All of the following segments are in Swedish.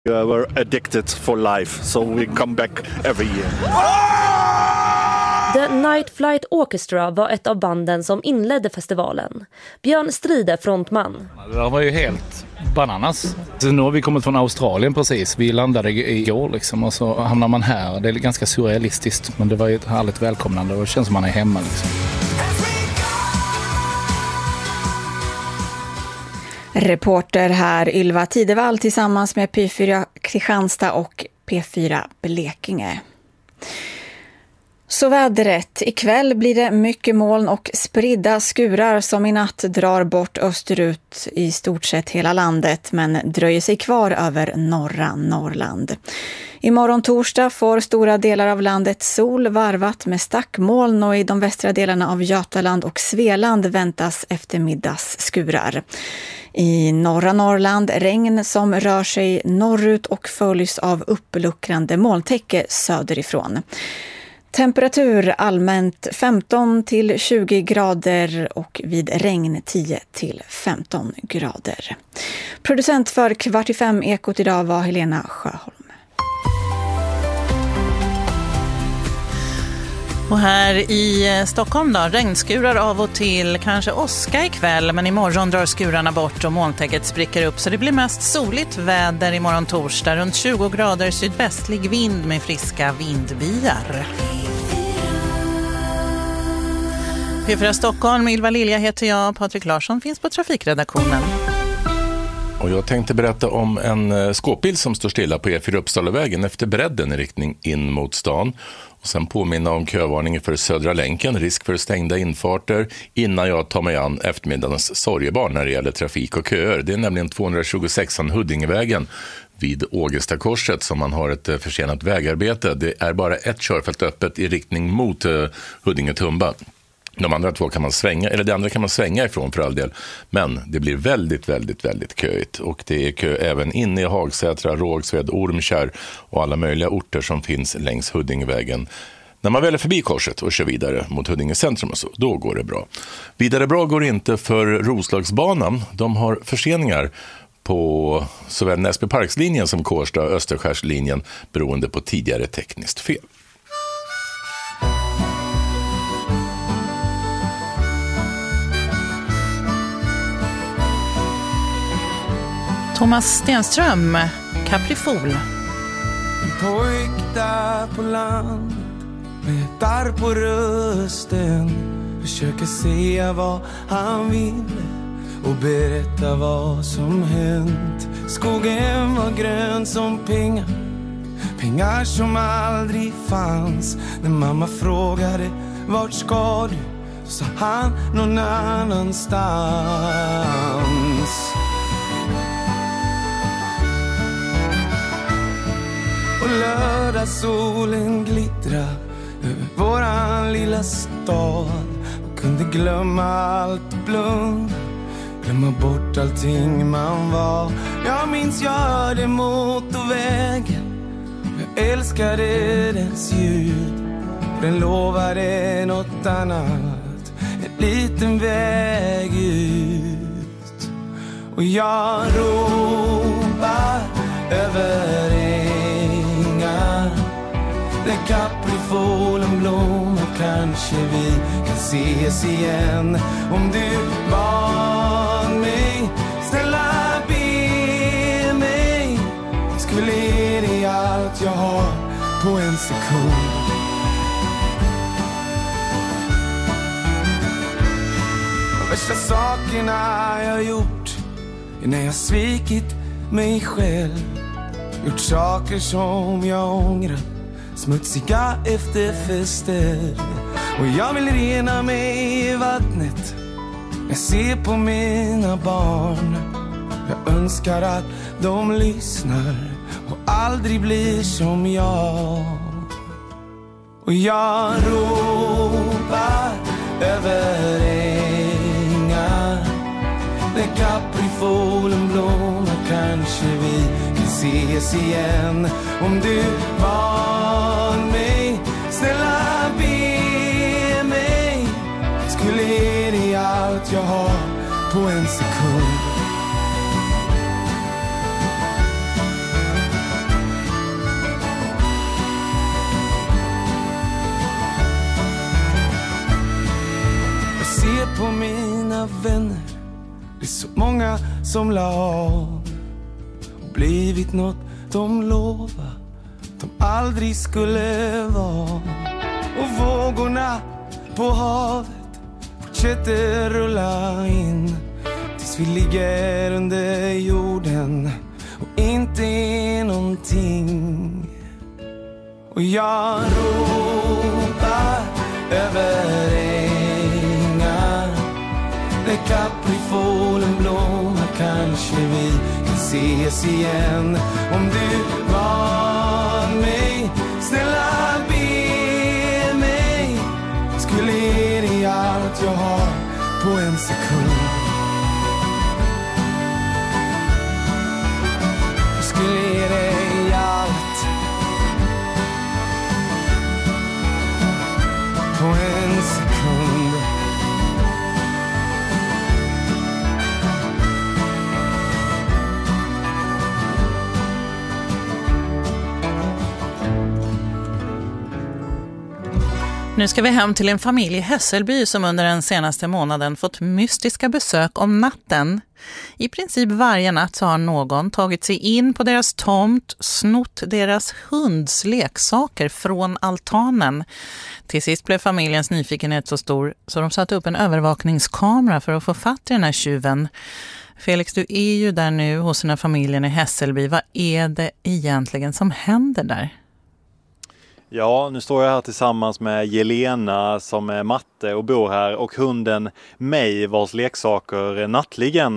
We're addicted for life, so we come back every year. The Night Flight Orchestra var ett av banden som inledde festivalen. Björn Stride, frontman. Det var ju helt bananas. Så nu har vi kommit från Australien precis. Vi landade igår liksom, och så hamnar man här. Det är ganska surrealistiskt, men det var ju ett härligt välkomnande och det känns som man är hemma liksom. Reporter här Ylva Tidevall tillsammans med P4 Kristianstad och P4 Blekinge. Så vädret. Ikväll blir det mycket moln och spridda skurar som i natt drar bort österut i stort sett hela landet, men dröjer sig kvar över norra Norrland. Imorgon torsdag får stora delar av landet sol varvat med stackmoln, och i de västra delarna av Götaland och Svealand väntas eftermiddagsskurar. I norra Norrland regn som rör sig norrut och följs av uppluckrande molntäcke söderifrån. Temperatur allmänt 15 till 20 grader och vid regn 10 till 15 grader. Producent för 4:45 Ekot idag var Helena Sjöholm. Och här i Stockholm då, regnskurar av och till, kanske åska ikväll, men imorgon drar skurarna bort och molntäcket spricker upp, så det blir mest soligt väder imorgon torsdag, runt 20 grader, sydvästlig vind med friska vindbyar. P4 Stockholm, Ylva Lilja heter jag, Patrik Larsson finns på trafikredaktionen. Och jag tänkte berätta om en skåpbil som står stilla på E4 Uppsalavägen efter bredden i riktning in mot stan. Och sen påminna om kövarningen för Södra länken, risk för stängda infarter innan jag tar mig an eftermiddagens sorgebarn när det gäller trafik och köer. Det är nämligen 226an Huddingevägen vid Ågestakorset som man har ett försenat vägarbete. Det är bara ett körfält öppet i riktning mot Huddinge-Tumba. De andra två kan man svänga, eller det andra kan man svänga ifrån för all del. Men det blir väldigt köigt. Och det är kö även inne i Hagsätra, Rågsved, Ormkärr och alla möjliga orter som finns längs Huddingevägen. När man väl är förbi korset och kör vidare mot Huddinge centrum och så, då går det bra. Vidare bra går det inte för Roslagsbanan. De har förseningar på såväl Näsbyparkslinjen som Kårsta-Österskärslinjen beroende på tidigare tekniskt fel. Thomas Stenström, Caprifol. En pojk där på land med ett arr på rösten försöker säga vad han vill och berätta vad som hänt. Skogen var grön som pengar, pengar som aldrig fanns. När mamma frågade vart ska du, så sa han någon annanstans. Och lördagssolen glittra över våran lilla stad. Man kunde glömma allt och blunda, glömma bort allting man var. Jag minns jag hörde motorvägen, jag älskade dess ljud. Den lovade något annat, en liten väg ut. Och jag ropar över där kaprifolen blommar, kanske vi kan ses igen. Om du bad mig, snälla be mig, skulle ge dig allt jag har på en sekund. De värsta sakerna jag gjort är när jag svikit mig själv. Gjort saker som jag ångrar, smutsiga efterfester. Och jag vill rena mig i vattnet, jag ser på mina barn. Jag önskar att de lyssnar och aldrig blir som jag. Och jag ropar över ängar där kaprifolen blommar, kanske vi kan ses igen. Om du bad mig, snälla be mig, skulle ge dig allt jag har på en sekund. mina vänner. Det är så många som la av och blivit något de lovade de aldrig skulle vara. Och vågorna på havet fortsätter rulla in tills vi ligger under jorden och inte är någonting. Och jag ropar över ängar där kaprifolen blommar. Kanske vi kan ses igen. Om du var mig, snälla be mig. Skulle ge dig allt jag har på en sekund. Skulle ge dig allt på en sekund. Nu ska vi hem till en familj i Hässelby som under den senaste månaden fått mystiska besök om natten. I princip varje natt så har någon tagit sig in på deras tomt, snott deras hunds leksaker från altanen. Till sist blev familjens nyfikenhet så stor så de satte upp en övervakningskamera för att få fatt i den här tjuven. Felix, du är ju där nu hos den här familjen i Hässelby. Vad är det egentligen som händer där? Ja, nu står jag här tillsammans med Jelena som är matte och bor här, och hunden May vars leksaker nattligen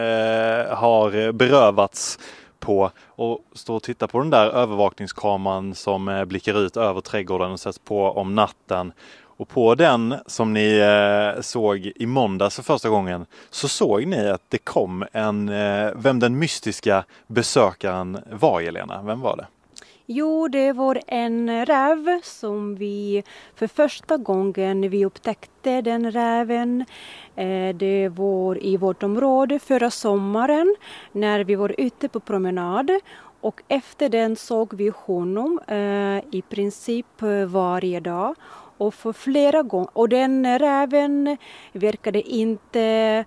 har berövats på, och står och tittar på den där övervakningskameran som blickar ut över trädgården och sätts på om natten. Och på den som ni såg i måndags för första gången så såg ni att det kom vem den mystiska besökaren var, Jelena. Vem var det? Jo, det var en räv som vi för första gången vi upptäckte den räven. Det var i vårt område förra sommaren när vi var ute på promenad. Och efter den såg vi honom i princip varje dag. Och för flera gånger. Och den räven verkade inte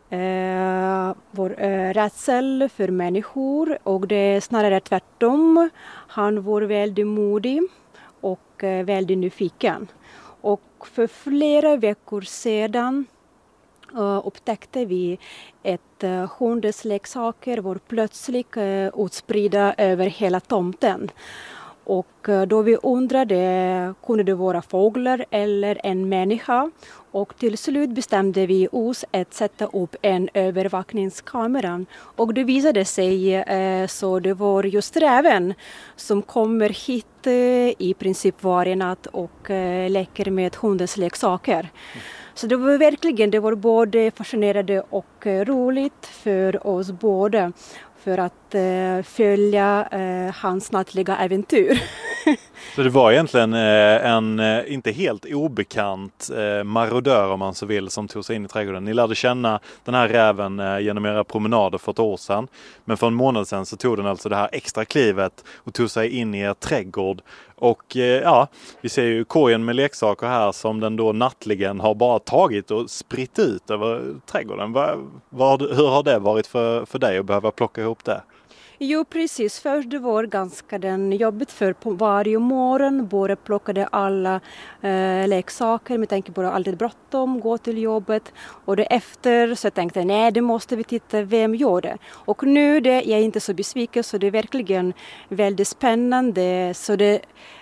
vår rädsel för människor, och det är snarare tvärtom. Han var väldigt modig och väldigt nyfiken. Och för flera veckor sedan upptäckte vi att hundens leksaker var plötsligt utspridda över hela tomten. Och då vi undrade, kunde det vara fåglar eller en människa? Och till slut bestämde vi oss att sätta upp en övervakningskamera. Och det visade sig så det var just räven som kommer hit i princip varje natt och leker med hundens leksaker. Så det var verkligen, det var både fascinerande och roligt för oss båda för att följa hans nattliga äventyr. Så det var egentligen en inte helt obekant marodör, om man så vill, som tog sig in i trädgården. Ni lärde känna den här räven genom era promenader för ett år sedan. Men för en månad sedan så tog den alltså det här extra klivet och tog sig in i er trädgård. Och ja, vi ser ju korgen med leksaker här som den då nattligen har bara tagit och spritt ut över trädgården. Hur har det varit för dig att behöva plocka ihop det? Jo, precis. Först det var ganska jobbigt för på varje morgon bara plockade alla leksaker med tanke på att alltid bråttom, gå till jobbet. Och det efter så jag tänkte nej, det måste vi titta vem gör det. Och nu jag är inte så besviken, så det är verkligen väldigt spännande. Så det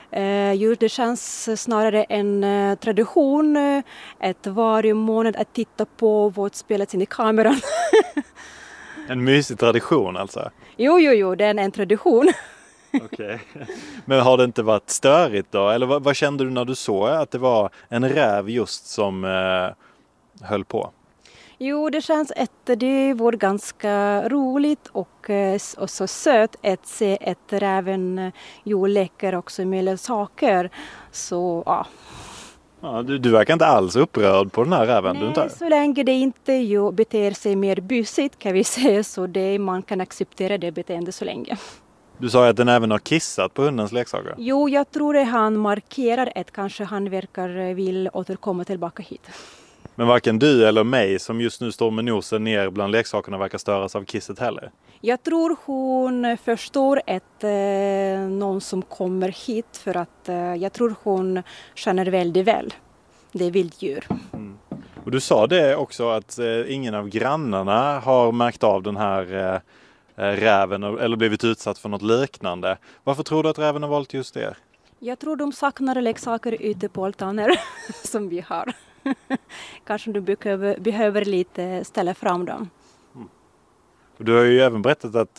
känns snarare en tradition att varje månad att titta på vad spelas in i kameran. En mysig tradition alltså? Jo, det är en tradition. Okej. Men har det inte varit störigt då? Eller vad kände du när du såg att det var en räv just som höll på? Jo, det känns att det var ganska roligt och så sött att se att räven leker också med saker. Så ja. Ja, du verkar inte alls upprörd på den här räven. Nej, du inte? Så länge det inte beter sig mer busigt kan vi säga, så man kan acceptera det beteendet så länge. Du sa att den även har kissat på hundens leksaker. Jo, jag tror att han markerar att kanske han vill återkomma tillbaka hit. Men varken du eller mig som just nu står med nosen ner bland leksakerna verkar störas av kisset heller. Jag tror hon förstår att någon som kommer hit för att jag tror hon känner väldigt väl. Det är vilddjur. Och du sa det också att ingen av grannarna har märkt av den här räven eller blivit utsatt för något liknande. Varför tror du att räven har valt just det? Jag tror de saknar leksaker ute på altaner som vi har. Kanske du behöver lite ställa fram dem. Du har ju även berättat att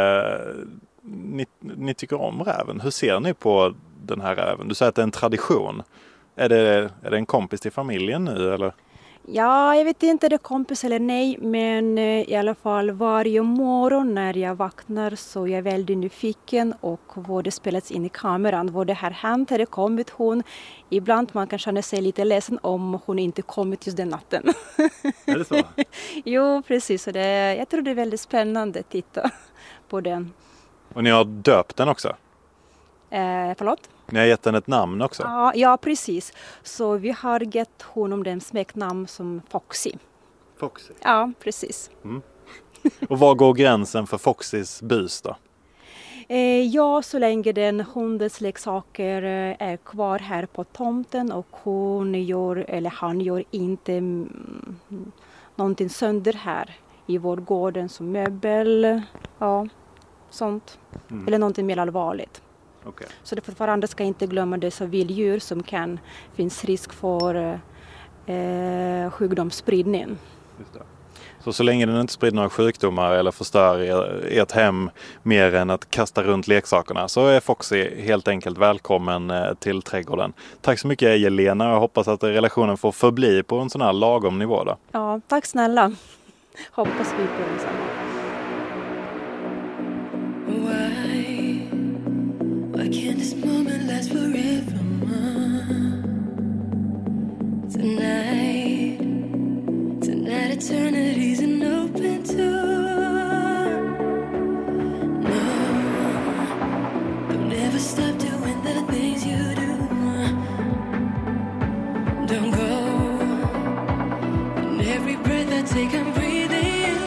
ni tycker om räven. Hur ser ni på den här räven? Du säger att det är en tradition. Är det en kompis till familjen nu eller? Ja, jag vet inte om det är kompis eller nej, men i alla fall varje morgon när jag vaknar så är jag väldigt nyfiken och vad det spelats in i kameran. Vad det här hänt, har det kommit hon? Ibland man kan känna sig lite ledsen om hon inte kommit just den natten. Är det så? Jo, precis. Och jag tror det är väldigt spännande att titta på den. Och ni har döpt den också? Förlåt? Ni har gett den ett namn också? Ja, precis. Så vi har gett honom den smeknamn som Foxy. Foxy? Ja, precis. Och var går gränsen för Foxys bus då? Ja, så länge den hundens leksaker är kvar här på tomten och han gör inte någonting sönder här i vår gården som möbel, ja, sånt. Eller någonting mer allvarligt. Okay. Så det fortfarande ska inte glömma dessa vilddjur som finns risk för sjukdomsspridning. Just det. Så länge den inte sprider några sjukdomar eller förstör ert hem mer än att kasta runt leksakerna så är Foxy helt enkelt välkommen till trädgården. Tack så mycket Jelena, jag hoppas att relationen får förbli på en sån här lagom nivå då. Ja, tack snälla. Hoppas vi på detsamma. Why can't this moment last forever? Tonight eternity's an open door. No, don't ever stop doing the things you do. Don't go. And every breath I take, I'm breathing.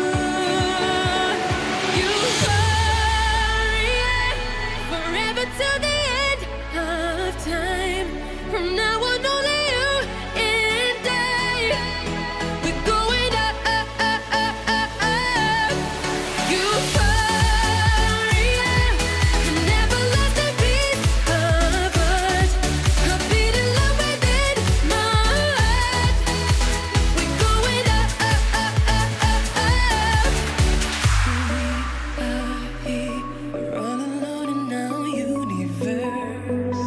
You hurry forever till the end of time. From now on, only you and I. We're going up, up, up, up, up, up. You hurry and never lost a piece of us. A beating love within my heart. We're going up, up, up, up, up, up. We are here, we're all alone in our universe.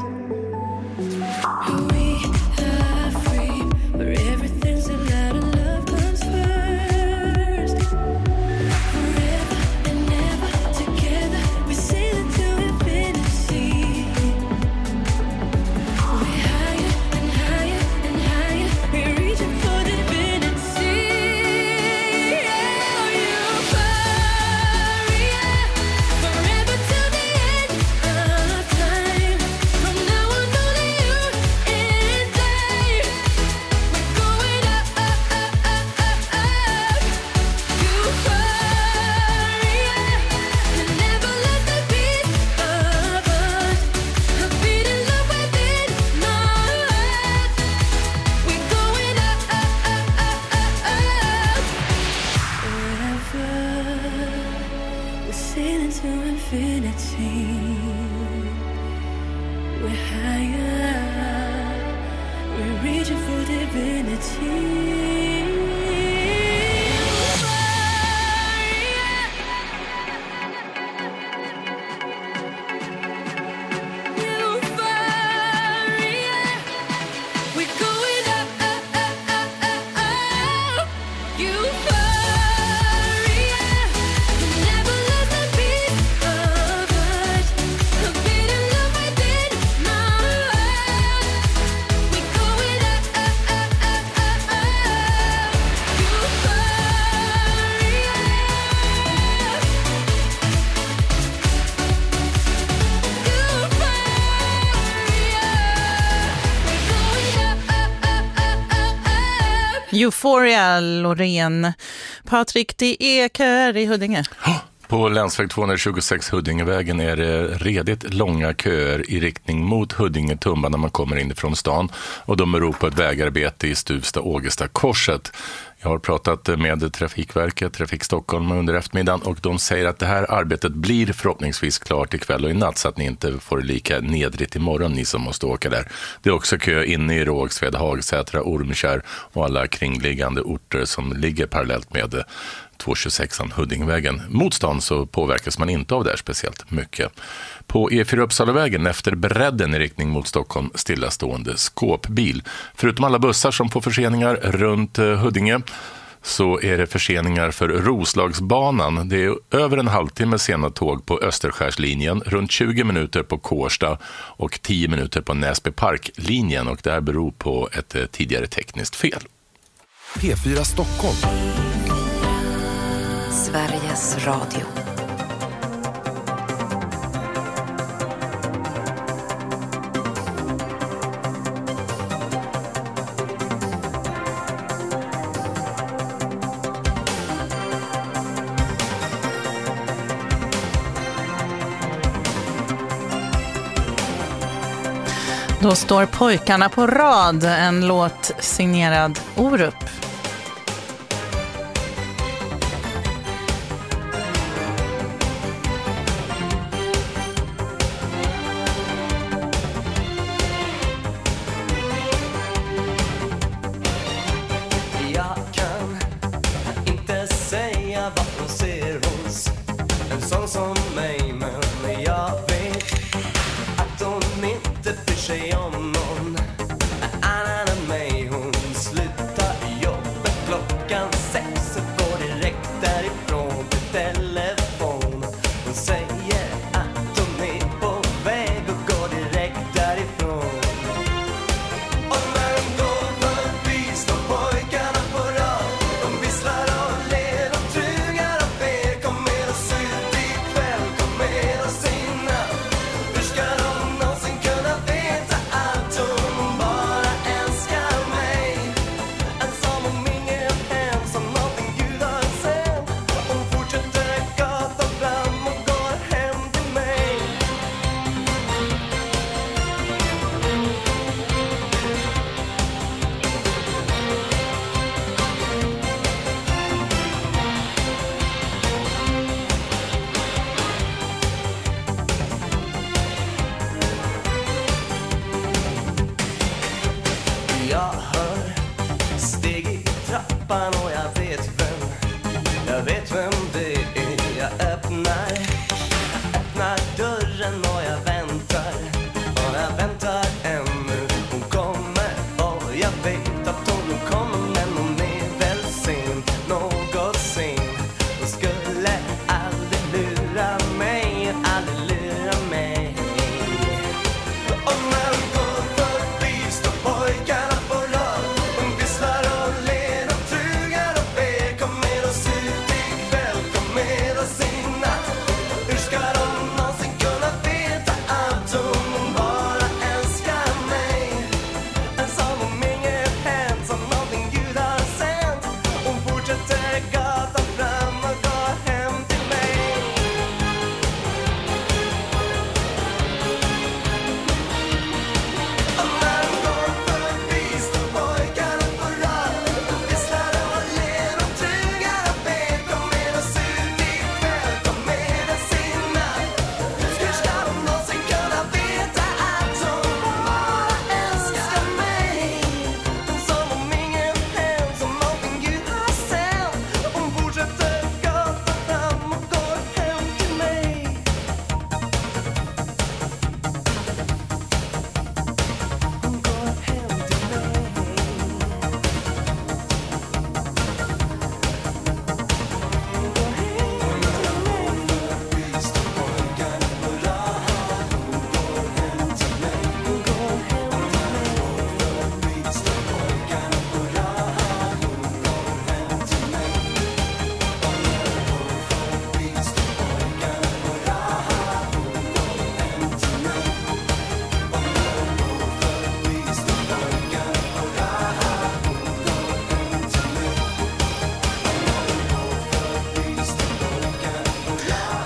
We are free, where everything's allowed and love comes first. Forever and ever together, we sail into infinity. We're higher and higher and higher, we're reaching for divinity. Oh, you hurry forever till the end of time. From now on, only you and I. We're going up, up, up, up, up, up. You hurry and never lost a piece of us. A beating love within my heart. We're going up, up, up, up, up, up. Forever, we're sailing to infinity. We're higher, we're reaching for divinity. We're going up, up, up, up, up, up. Euphoria, never lost a piece of us. A beating love within my heart. We're going up, up, up, up, up, up. Euphoria, Loreen. Patrik, det är köer i Huddinge. På länsväg 226 Huddingevägen är det redigt långa köer i riktning mot Huddinge-Tumba när man kommer in från stan. Och de beror på ett vägarbete i Stuvsta-Ågesta-korset. Jag har pratat med Trafikverket, Trafik Stockholm under eftermiddagen och de säger att det här arbetet blir förhoppningsvis klart ikväll och i natt så att ni inte får lika nedrigt imorgon ni som måste åka där. Det är också kö inne i Rågsved, Hagsätra, Ormkärr och alla kringliggande orter som ligger parallellt med 226an Huddingevägen. Mot stan så påverkas man inte av det här speciellt mycket. På E4 Uppsalavägen efter Bredden i riktning mot Stockholm stillastående skåpbil. Förutom alla bussar som får förseningar runt Huddinge så är det förseningar för Roslagsbanan. Det är över en halvtimme sena tåg på Österskärslinjen, runt 20 minuter på Kårsta och 10 minuter på Näsby Parklinjen och det här beror på ett tidigare tekniskt fel. P4 Stockholm. Sveriges Radio. Då står pojkarna på rad, en låt signerad Orup. Jag kan inte säga vad hon ser hos en sån som mig, men jag vet att hon inte bryr sig om någon annan än mig. Hon slutar jobbet klockan 6 och går direkt därifrån till telefon. Hon säger att hon är på väg och går direkt därifrån. Och när hon går förbi står pojkarna på rad. De visslar och ler och trugar och ber. Kom med oss ut ikväll, kom med oss innan. Hur ska de någonsin kunna veta allt? Hon bara älskar mig. En som om ingen hem, som någonting Gud har sänt. Hon fortsätter gatan fram och går hem till mig. Jag hör steg i trappan och jag vet vem det är. Jag öppnar dörren och jag väntar ännu. Hon kommer och jag vet att hon kommer, men hon är väl sen, något sen. Hon skulle aldrig lura mig, aldrig lura mig. Och när hon går förbi står pojkarna på rad. De visslar och ler och trugar och ber. Kom med oss ut ikväll, kom med oss i natt. Hur ska de någonsin kunna veta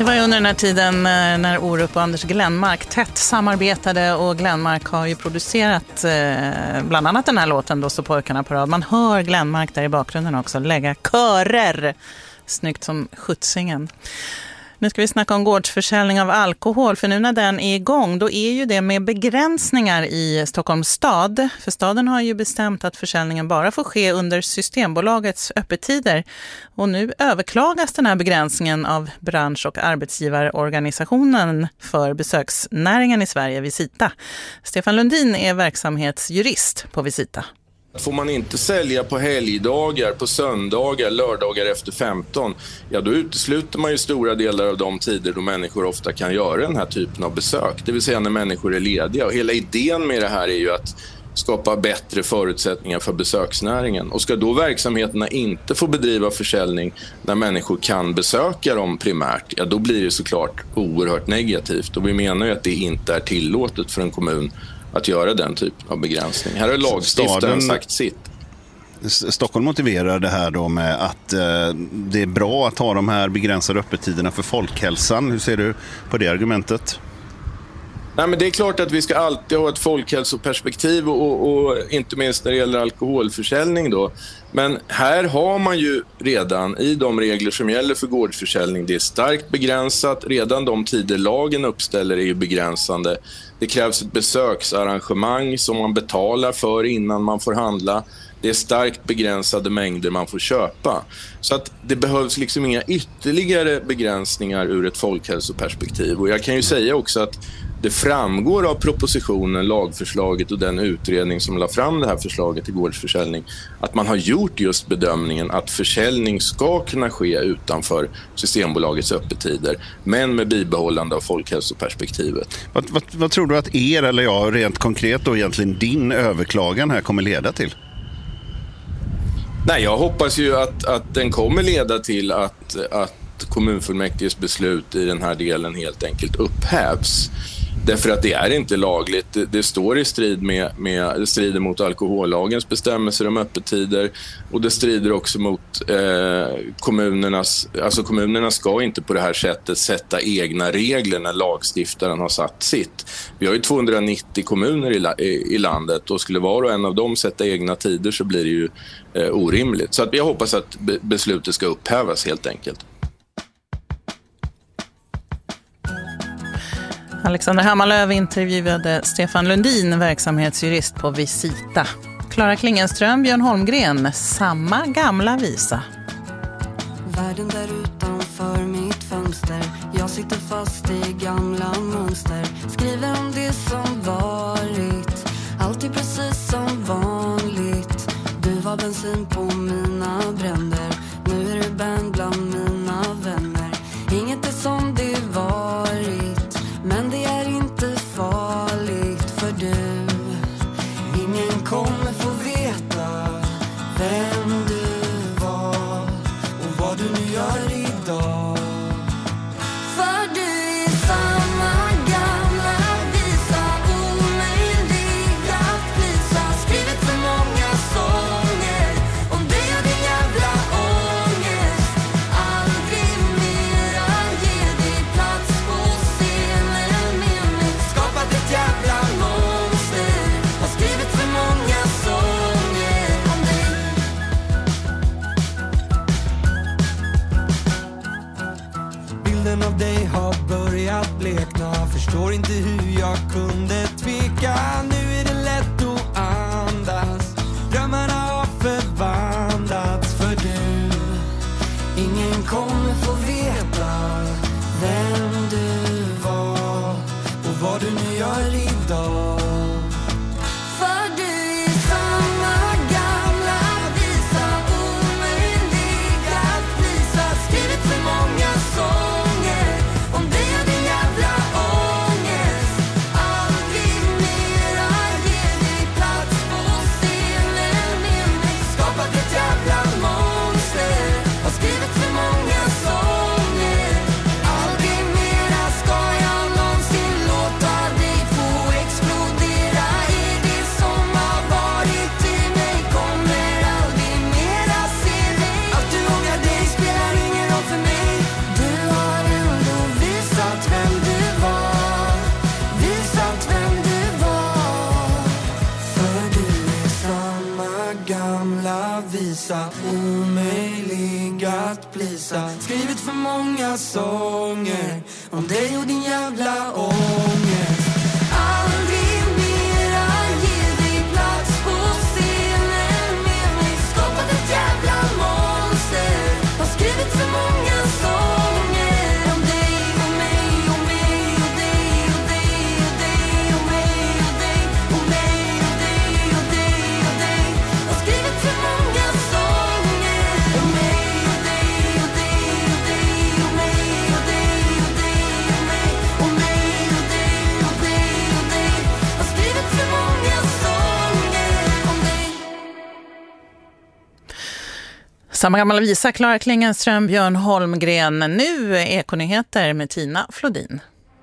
Det var ju under den här tiden när Orup och Anders Glenmark tätt samarbetade, och Glenmark har ju producerat bland annat den här låten då, Så pojkarna på rad. Man hör Glenmark där i bakgrunden också lägga körer. Snyggt som skjutsingen. Nu ska vi snacka om gårdsförsäljning av alkohol, för nu när den är igång då är ju det med begränsningar i Stockholms stad. För staden har ju bestämt att försäljningen bara får ske under Systembolagets öppettider. Och nu överklagas den här begränsningen av bransch- och arbetsgivarorganisationen för besöksnäringen i Sverige, Visita. Stefan Lundin är verksamhetsjurist på Visita. Får man inte sälja på helgdagar, på söndagar, lördagar efter 15, ja då utesluter man ju stora delar av de tider då människor ofta kan göra den här typen av besök. Det vill säga när människor är lediga. Och hela idén med det här är ju att skapa bättre förutsättningar för besöksnäringen. Och ska då verksamheterna inte få bedriva försäljning när människor kan besöka dem primärt, ja då blir det såklart oerhört negativt. Och vi menar ju att det inte är tillåtet för en kommun att göra den typen av begränsning. Här har lagstiftaren sagt sitt. Stockholm motiverar det här då med att det är bra att ha de här begränsade öppettiderna för folkhälsan. Hur ser du på det argumentet? Nej, men det är klart att vi ska alltid ha ett folkhälsoperspektiv och inte minst när det gäller alkoholförsäljning då. Men här har man ju redan i de regler som gäller för gårdsförsäljning, det är starkt begränsat. Redan de tider lagen uppställer är ju begränsande. Det krävs ett besöksarrangemang som man betalar för innan man får handla. Det är starkt begränsade mängder man får köpa. Så att det behövs liksom inga ytterligare begränsningar ur ett folkhälsoperspektiv. Och jag kan ju säga också att det framgår av propositionen, lagförslaget och den utredning som la fram det här förslaget till gårdsförsäljning att man har gjort just bedömningen att försäljning ska kunna ske utanför Systembolagets öppettider, men med bibehållande av folkhälsoperspektivet. Vad tror du att eller jag rent konkret då egentligen din överklagan här kommer leda till? Nej, jag hoppas ju att den kommer leda till att kommunfullmäktiges beslut i den här delen helt enkelt upphävs. Därför att det är inte lagligt. Det står i strid det strider mot alkohollagens bestämmelser om öppettider, och det strider också mot kommunerna ska inte på det här sättet sätta egna regler när lagstiftaren har satt sitt. Vi har ju 290 kommuner i landet, och skulle var och en av dem sätta egna tider så blir det ju orimligt. Så att jag hoppas att beslutet ska upphävas helt enkelt. Alexander Hammarlöv intervjuade Stefan Lundin, verksamhetsjurist på Visita. Klara Klingenström, Björn Holmgren, samma gamla visa. Världen där utanför mitt fönster, jag sitter fast i gamla mönster. Skriver om det som varit, alltid precis som vanligt. Du var bensin på mina bränder, nu är du band bland mina vänner. Inget är som det varit, men det är inte farligt för du. Ingen kommer få veta vem du var och vad du nu gör idag. För du är samma gamla visa, omöjlig att visa. Skrivit för många sånger om dig och din jävla ångest. Aldrig mera ge dig plats på scenen med mig. Skapat ett jävla monster, har skrivit för många sånger om dig. Bilden av dig har börjat blekna. Förstår inte hur jag kunde tveka. Nu är det lätt att andas. Drömmarna har förvandlats för du. Ingen kommer få veta vem du var Och vad du nu gör idag. För du är samma gamla visa, omöjlig att visa. Skrivit för många sånger om dig och din jävla ångest. Aldrig mera ge dig plats på scenen med mig. Skapat ett jävla monster, har skrivit för många sånger. Aldrig mera ska jag någonsin låta dig få visa, omöjlig att plisa. Skrivit för många sånger om dig och din jävla ångest. Aldrig mera ge dig plats på scenen med mig. Skapat ett jävla monster. Har skrivit för många sånger om dig och mig och mig och dig och dig och dig och mig och dig och mig och dig och dig och dig. Har skrivit för många sånger om mig och dig och dig och dig och mig och dig och dig och mig och mig och dig och dig och dig. Har skrivit för många sånger om dig. Samma gamla visa, Klara Klingenström, Björn Holmgren. Nu Ekonyheter med Tina Flodin.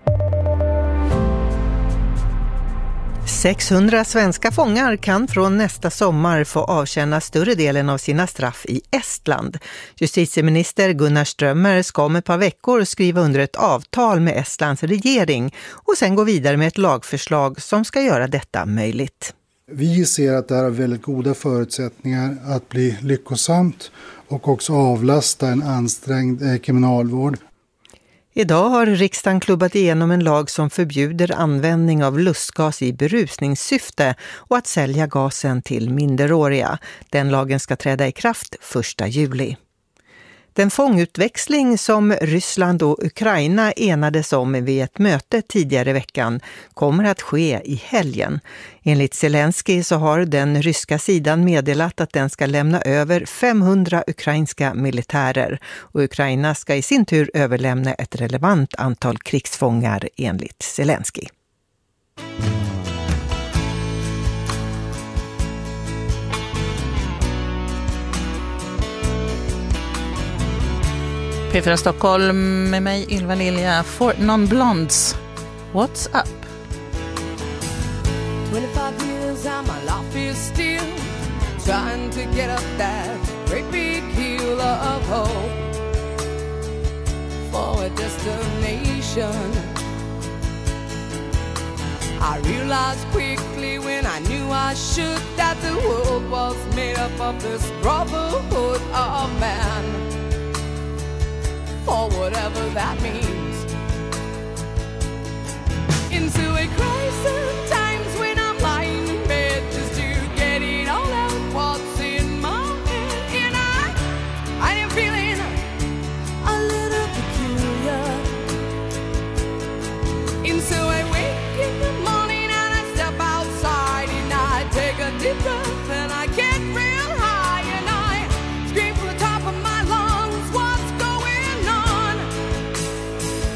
600 svenska fångar kan från nästa sommar få avtjäna större delen av sina straff i Estland. Justitieminister Gunnar Strömmer ska om ett par veckor skriva under ett avtal med Estlands regering och sen gå vidare med ett lagförslag som ska göra detta möjligt. Vi ser att det här har väldigt goda förutsättningar att bli lyckosamt och också avlasta en ansträngd kriminalvård. Idag har riksdagen klubbat igenom en lag som förbjuder användning av lustgas i berusningssyfte och att sälja gasen till minderåriga. Den lagen ska träda i kraft 1 juli. Den fångutväxling som Ryssland och Ukraina enades om vid ett möte tidigare i veckan kommer att ske i helgen. Enligt Zelensky så har den ryska sidan meddelat att den ska lämna över 500 ukrainska militärer och Ukraina ska i sin tur överlämna ett relevant antal krigsfångar enligt Zelensky. P4 Stockholm med mig, Ylva Lilja. For Non-Blondes, What's Up? 25 years and my life is still trying to get up that great big hill of hope for a destination. I realized quickly when I knew I should that the world was made up of this brotherhood of man, or whatever that means. Into a crisis times when I'm lying in bed just to get it all out what's in my head. And I am feeling a little peculiar. Into I wake in the morning and I step outside and I take a deep breath and I get real high and I scream from the top of my lungs, what's going on?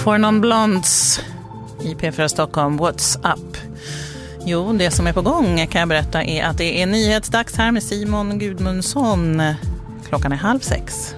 Four Non Blondes i P4 Stockholm. What's up? Jo, det som är på gång kan jag berätta är att det är nyhetsdags här med Simon Gudmundsson. Klockan är 5:30.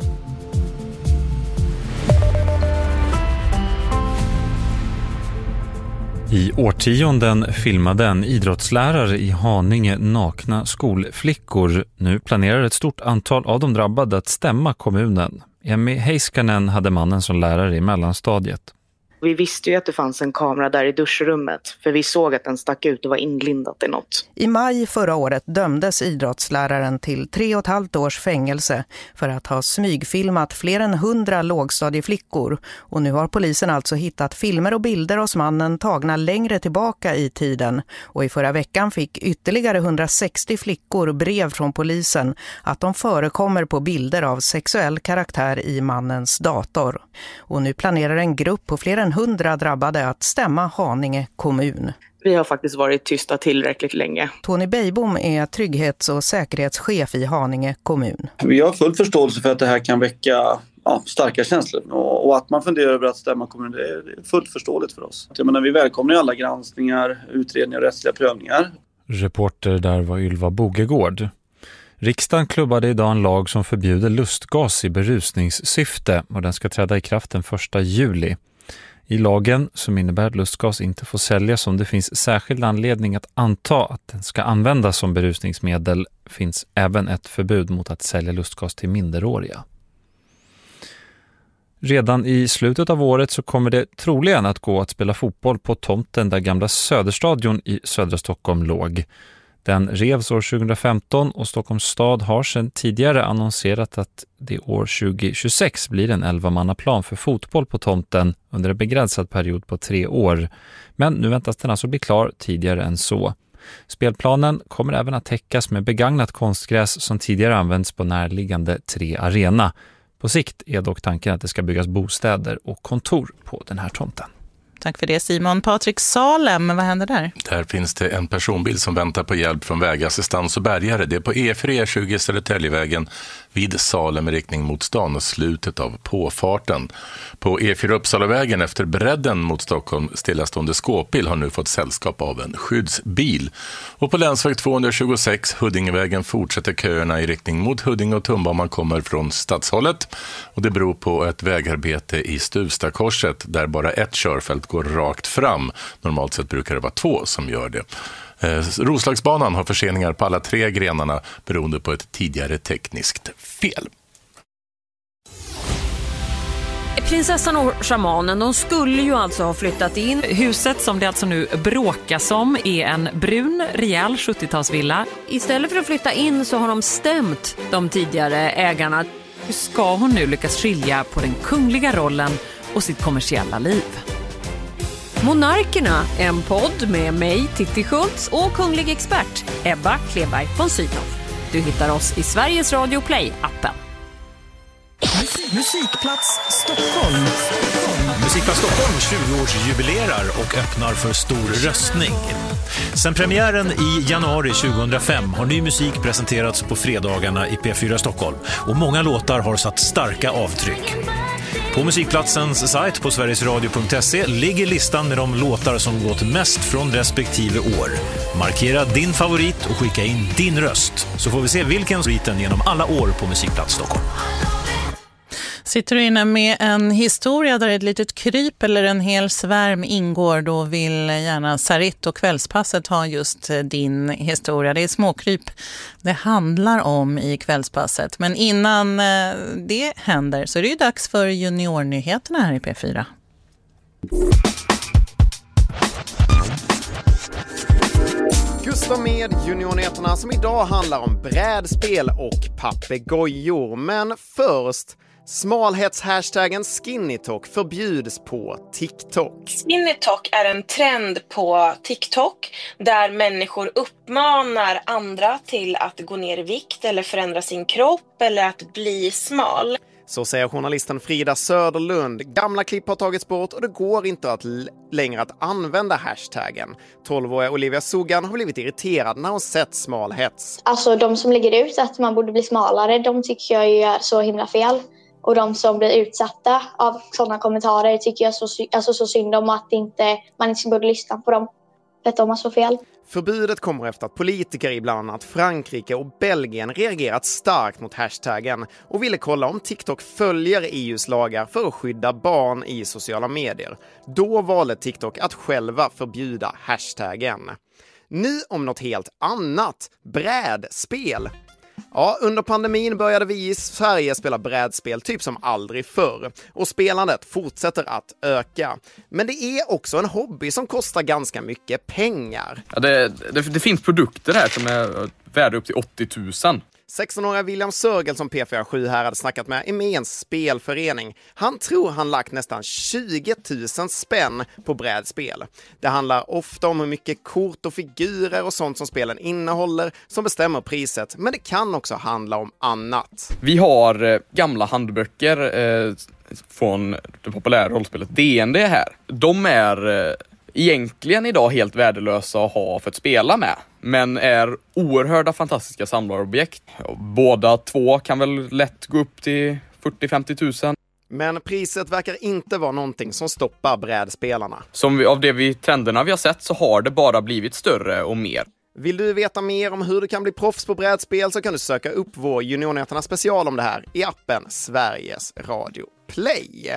I årtionden filmade en idrottslärare i Haninge nakna skolflickor. Nu planerar ett stort antal av de drabbade att stämma kommunen. Emmy Heiskanen hade mannen som lärare i mellanstadiet. Vi visste ju att det fanns en kamera där i duschrummet, för vi såg att den stack ut och var inglindat i något. I maj förra året dömdes idrottsläraren till 3,5 års fängelse för att ha smygfilmat fler än 100 lågstadieflickor. Och nu har polisen alltså hittat filmer och bilder hos mannen tagna längre tillbaka i tiden. Och i förra veckan fick ytterligare 160 flickor brev från polisen att de förekommer på bilder av sexuell karaktär i mannens dator. Och nu planerar en grupp på fler än 100 drabbade att stämma Haninge kommun. Vi har faktiskt varit tysta tillräckligt länge. Tony Beijbom är trygghets- och säkerhetschef i Haninge kommun. Vi har full förståelse för att det här kan väcka starka känslor och att man funderar över att stämma kommunen, det är fullt förståeligt för oss. Jag menar, vi välkomnar alla granskningar, utredningar och rättsliga prövningar. Reporter där var Ylva Bogegård. Riksdagen klubbade idag en lag som förbjuder lustgas i berusningssyfte och den ska träda i kraft den 1 juli. I lagen, som innebär att lustgas inte får säljas om det finns särskild anledning att anta att den ska användas som berusningsmedel, finns även ett förbud mot att sälja lustgas till minderåriga. Redan i slutet av året så kommer det troligen att gå att spela fotboll på tomten där gamla Söderstadion i södra Stockholm låg. Den revs år 2015 och Stockholms stad har sedan tidigare annonserat att det år 2026 blir en 11-mannaplan för fotboll på tomten under en begränsad period på 3 år. Men nu väntas den alltså bli klar tidigare än så. Spelplanen kommer även att täckas med begagnat konstgräs som tidigare används på närliggande 3 arena. På sikt är dock tanken att det ska byggas bostäder och kontor på den här tomten. Tack för det Simon. Patrik Salem, vad händer där? Där finns det en personbil som väntar på hjälp från vägassistans och bärgare. Det är på E4 Södertäljevägen vid Salem i riktning mot stan och slutet av påfarten. På E4 Uppsalavägen efter bredden mot Stockholm stillastående skåpbil har nu fått sällskap av en skyddsbil. Och på länsväg 226 Huddingevägen fortsätter köerna i riktning mot Huddinge och Tumba om man kommer från stadshållet. Och det beror på ett vägarbete i Stuvstakorset där bara ett körfält går rakt fram. Normalt sett brukar det vara 2 som gör det. Roslagsbanan har förseningar på alla 3 grenarna beroende på ett tidigare tekniskt fel. Prinsessan och shamanen, de skulle ju alltså ha flyttat in. Huset som det alltså nu bråkas om är en brun, rejäl 70-talsvilla. Istället för att flytta in så har de stämt de tidigare ägarna. Hur ska hon nu lyckas skilja på den kungliga rollen och sitt kommersiella liv? Monarkerna, en podd med mig, Titti Schultz, och kunglig expert Ebba Kleberg von Sydow. Du hittar oss i Sveriges Radio Play-appen. Musikplats Stockholm. Musikplats Stockholm 20-årsjubilerar och öppnar för stor röstning. Sen premiären i januari 2005 har ny musik presenterats på fredagarna i P4 Stockholm och många låtar har satt starka avtryck. På musikplatsens sajt på sverigesradio.se ligger listan med de låtar som gått mest från respektive år. Markera din favorit och skicka in din röst, så får vi se vilken sviten genom alla år på Musikplats Stockholm. Sitter du inne med en historia där ett litet kryp eller en hel svärm ingår, då vill gärna Sarit och Kvällspasset ha just din historia. Det är småkryp det handlar om i Kvällspasset. Men innan det händer så är det ju dags för juniornyheterna här i P4. Gustav med juniornyheterna som idag handlar om brädspel och papegojor. Men först, smalhets-hashtaggen SkinnyTalk förbjuds på TikTok. SkinnyTalk är en trend på TikTok där människor uppmanar andra till att gå ner i vikt eller förändra sin kropp eller att bli smal. Så säger journalisten Frida Söderlund. Gamla klipp har tagits bort och det går inte längre att använda hashtaggen. 12-åriga Olivia Sugan har blivit irriterad när hon sett smalhets. Alltså de som lägger ut att man borde bli smalare, de tycker jag är så himla fel. Och de som blir utsatta av sådana kommentarer tycker jag så synd om att man inte borde lyssna på dem. För att de har så fel. Förbudet kommer efter att politiker i bland annat Frankrike och Belgien reagerat starkt mot hashtaggen och ville kolla om TikTok följer EUs lagar för att skydda barn i sociala medier. Då valde TikTok att själva förbjuda hashtaggen. Nu om något helt annat, brädspel. Ja, under pandemin började vi i Sverige spela brädspel typ som aldrig förr. Och spelandet fortsätter att öka. Men det är också en hobby som kostar ganska mycket pengar. Ja, det finns produkter här som är värda upp till 80 000. 16-åriga William Sörgel som P47 här hade snackat med är med i en spelförening. Han tror han lagt nästan 20 000 spänn på brädspel. Det handlar ofta om hur mycket kort och figurer och sånt som spelen innehåller som bestämmer priset, men det kan också handla om annat. Vi har gamla handböcker från det populära rollspelet D&D här. De är egentligen idag helt värdelösa att ha för att spela med, men är oerhörda fantastiska samlarobjekt. Båda två kan väl lätt gå upp till 40-50 000. Men priset verkar inte vara någonting som stoppar brädspelarna. Av trenderna vi har sett så har det bara blivit större och mer. Vill du veta mer om hur du kan bli proffs på brädspel så kan du söka upp vår Juniornyheterna special om det här i appen Sveriges Radio Play.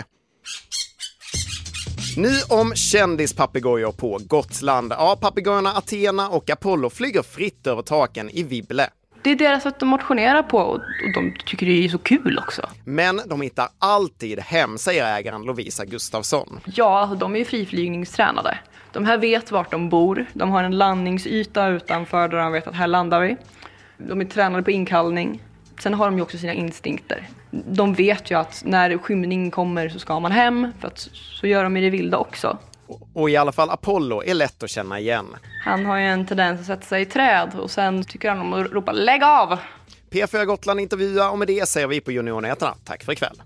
Nu om kändispapegojor på Gotland. Ja, papegojorna Athena och Apollo flyger fritt över taken i Vibble. Det är deras sätt att motionera på och de tycker det är så kul också. Men de hittar alltid hem, säger ägaren Lovisa Gustafsson. Ja, de är ju friflygningstränade. De här vet vart de bor. De har en landningsyta utanför där de vet att här landar vi. De är tränade på inkallning. Sen har de ju också sina instinkter. De vet ju att när skymning kommer så ska man hem, för att så gör de i det vilda också. Och i alla fall Apollo är lätt att känna igen. Han har ju en tendens att sätta sig i träd och sen tycker han om att ropa lägg av! P4 Gotland intervjuar och med det säger vi på Juniornyheterna. Tack för ikväll.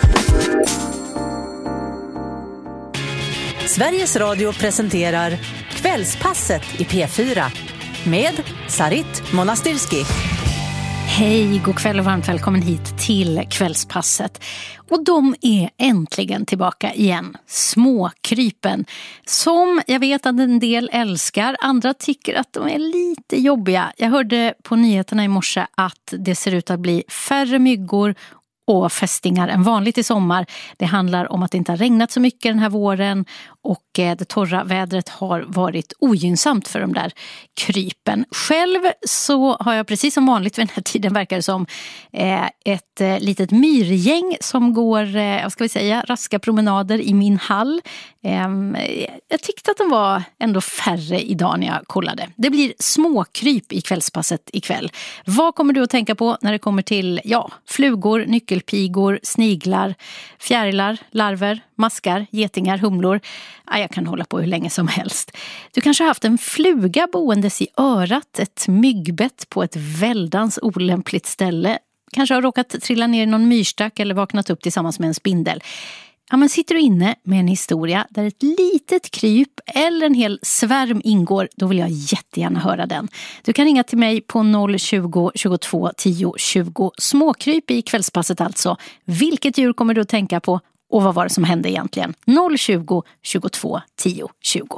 Sveriges Radio presenterar Kvällspasset i P4 med Sarit Monastirski. Hej, god kväll och varmt välkommen hit till Kvällspasset. Och de är äntligen tillbaka igen, småkrypen. Som jag vet att en del älskar, andra tycker att de är lite jobbiga. Jag hörde på nyheterna i morse att det ser ut att bli färre myggor och fästingar än vanligt i sommar. Det handlar om att det inte har regnat så mycket den här våren och det torra vädret har varit ogynnsamt för de där krypen. Själv så har jag precis som vanligt vid den här tiden verkar det som ett litet myrgäng som går, vad ska vi säga, raska promenader i min hall. Jag tyckte att de var ändå färre idag när jag kollade. Det blir småkryp i kvällspasset ikväll. Vad kommer du att tänka på när det kommer till flugor, nyckelpigor, sniglar, fjärilar, larver, maskar, getingar, humlor? Jag kan hålla på hur länge som helst. Du kanske har haft en fluga boendes i örat, ett myggbett på ett väldans olämpligt ställe. Kanske har råkat trilla ner i någon myrstack eller vaknat upp tillsammans med en spindel. Ja, men sitter du inne med en historia där ett litet kryp eller en hel svärm ingår, då vill jag jättegärna höra den. Du kan ringa till mig på 020 22 10 20. Småkryp i kvällspasset alltså. Vilket djur kommer du att tänka på och vad var det som hände egentligen? 020 22 10 20.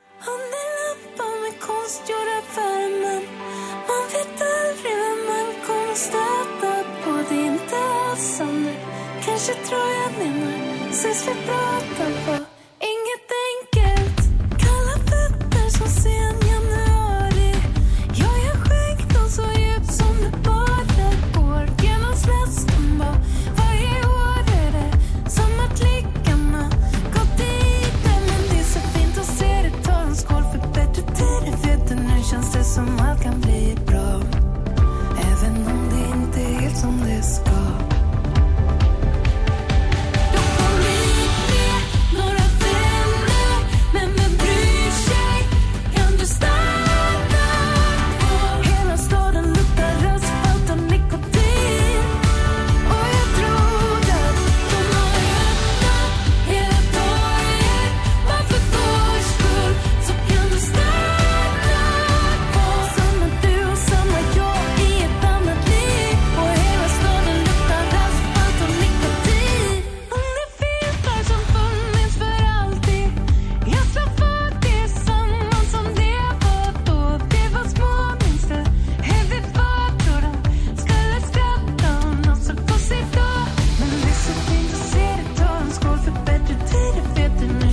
Kanske tror jag menar, ses vi prata på inget enkelt. Kalla fötter som sen januari. Jag gör skägg så djupt som det bara går. Genom släsken bara, varje år är det som att blickarna gått dit. Men det är så fint att se det, tar en skål för bättre tider. Vet du, nu känns det som allt kan bli bra. Även om det inte är helt som det ska.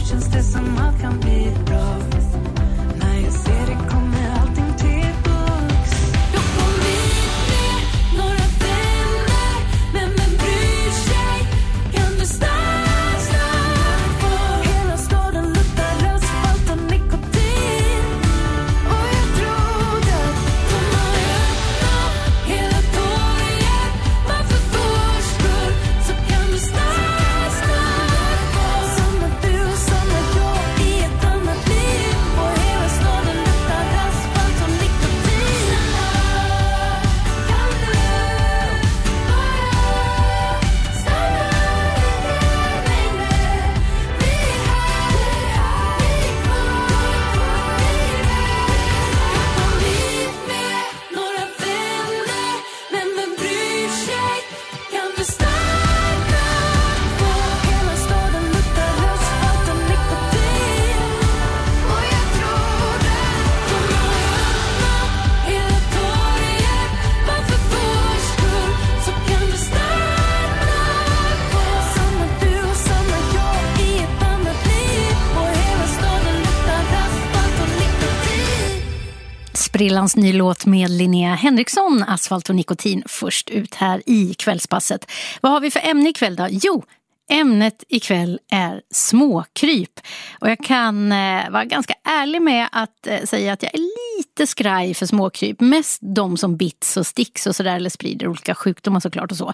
känns det som allt kan bli bra. När jag ser det kommer allting tillbaks. Jag kom hit med några vänner, men vem bryr sig? Kan du stanna kvar? Hela staden luktar asfalt och nikotin. Och jag trodde att de har öppnat hela torget. Men för vår skull så kan du stanna kvar. Samma du, samma jag i ett annat liv. Och hela staden luktar asfalt och nikotin. Kan du bara stanna lite längre? Vi är här, vi är kvar. Jag kom hit med några vänner, men vem bryr sig? Kan du stanna kvar? Hela staden luktar asfalt och nikotin. Och jag trodde de har öppnat hela torget. Bara för vår skull så kan du stanna kvar. Samma du och samma jag i ett annat liv. Och hela staden luktar asfalt och nikotin. Sprillans ny låt med Linnea Henriksson, Asfalt och nikotin, först ut här i kvällspasset. Vad har vi för ämne ikväll då? Jo, ämnet ikväll är småkryp. Och jag kan vara ganska ärlig med att säga att jag är lite skraj för småkryp. Mest de som bits och sticks och sådär, eller sprider olika sjukdomar såklart och så.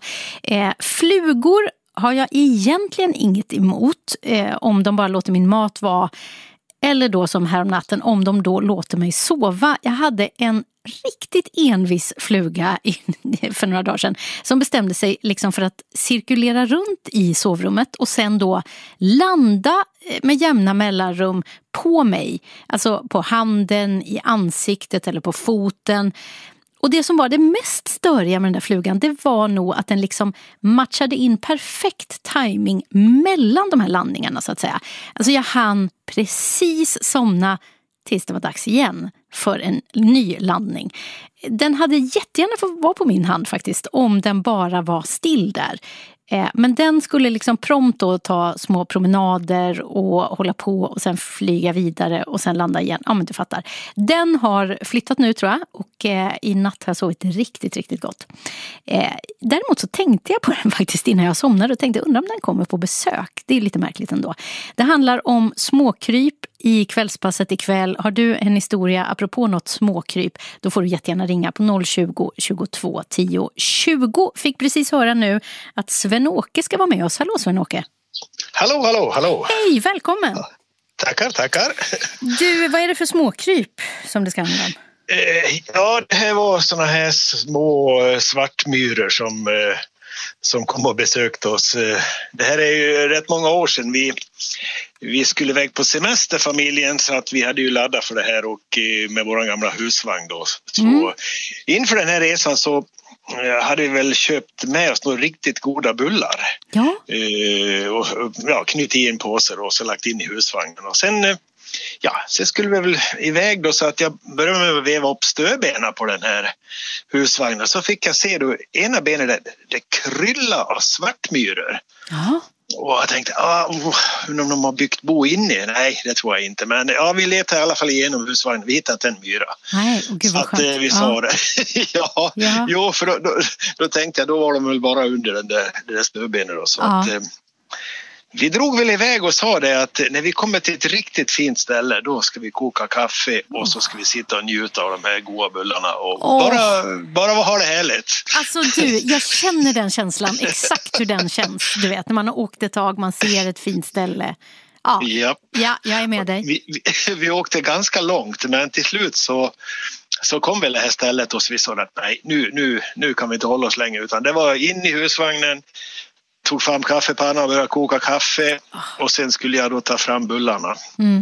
Flugor har jag egentligen inget emot om de bara låter min mat vara. Eller då som häromnatten, om de då låter mig sova. Jag hade en riktigt envis fluga för några dagar sedan som bestämde sig liksom för att cirkulera runt i sovrummet och sen då landa med jämna mellanrum på mig. Alltså på handen, i ansiktet eller på foten. Och det som var det mest störiga med den där flugan, det var nog att den liksom matchade in perfekt timing mellan de här landningarna så att säga. Alltså jag hann precis somna tills det var dags igen för en ny landning. Den hade jättegärna fått vara på min hand faktiskt, om den bara var still där. Men den skulle liksom prompt då ta små promenader och hålla på och sen flyga vidare och sen landa igen. Ja, men du fattar. Den har flyttat nu tror jag och i natt har jag sovit riktigt, riktigt gott. Däremot så tänkte jag på den faktiskt innan jag somnade och tänkte undra om den kommer på besök. Det är lite märkligt ändå. Det handlar om småkryp i kvällspasset ikväll. Har du en historia apropå något småkryp, då får du jättegärna ringa på 020 22 10 20. Fick precis höra nu att Sven-Åke ska vara med oss. Hallå Sven-Åke. Hallå. Hej, välkommen. Tackar. Du, vad är det för småkryp som det ska handla om? Ja, det här var såna här små svartmyror som kom och besökte oss. Det här är ju rätt många år sedan. Vi skulle iväg på semester, familjen, så att vi hade ju laddat för det här och med vår gamla husvagn då. Så inför den här resan så hade vi väl köpt med oss några riktigt goda bullar. Ja. Och knyt i en påse och så lagt in i husvagnen. Och sen skulle vi väl iväg då, så att jag började med att veva upp stödbenen på den här husvagnen. Så fick jag se då ena benet det krylla av svartmyror. Ja. Och jag tänkte, om de har byggt bo inne. Nej, det tror jag inte. Men vi letade i alla fall igenom husvagnen. Vi hittade en myra. Nej, gud vad skönt. Så att vi sa det. Jo, för då tänkte jag, då var de väl bara under det där stödbenet då. Så att vi drog väl iväg och sa det att när vi kommer till ett riktigt fint ställe, då ska vi koka kaffe och så ska vi sitta och njuta av de här goda bullarna och bara ha det härligt. Alltså du, jag känner den känslan, exakt hur den känns. Du vet, när man har åkt ett tag, man ser ett fint ställe. Ja, jag är med dig. Vi åkte ganska långt, men till slut så kom väl det här stället och så vi sa att nej, nu kan vi inte hålla oss längre, utan det var in i husvagnen. Tog fram kaffepannan och började koka kaffe och sen skulle jag då ta fram bullarna.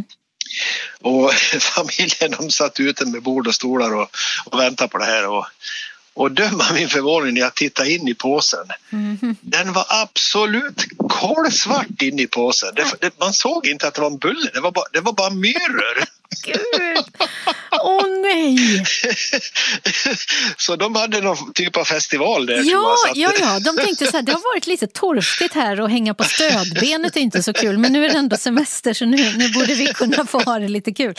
Och familjen, de satt ute med bord och stolar och väntade på det här och döma min förvåning när jag tittade in i påsen. Den var absolut kolsvart in i påsen. Man såg inte att det var en bulle, det var bara myror. Gud. Åh nej. Så de hade någon typ av festival där. Ja, de tänkte så här, det har varit lite torftigt här och hänga på stödbenet är inte så kul, men nu är det ändå semester så nu borde vi kunna få ha det lite kul.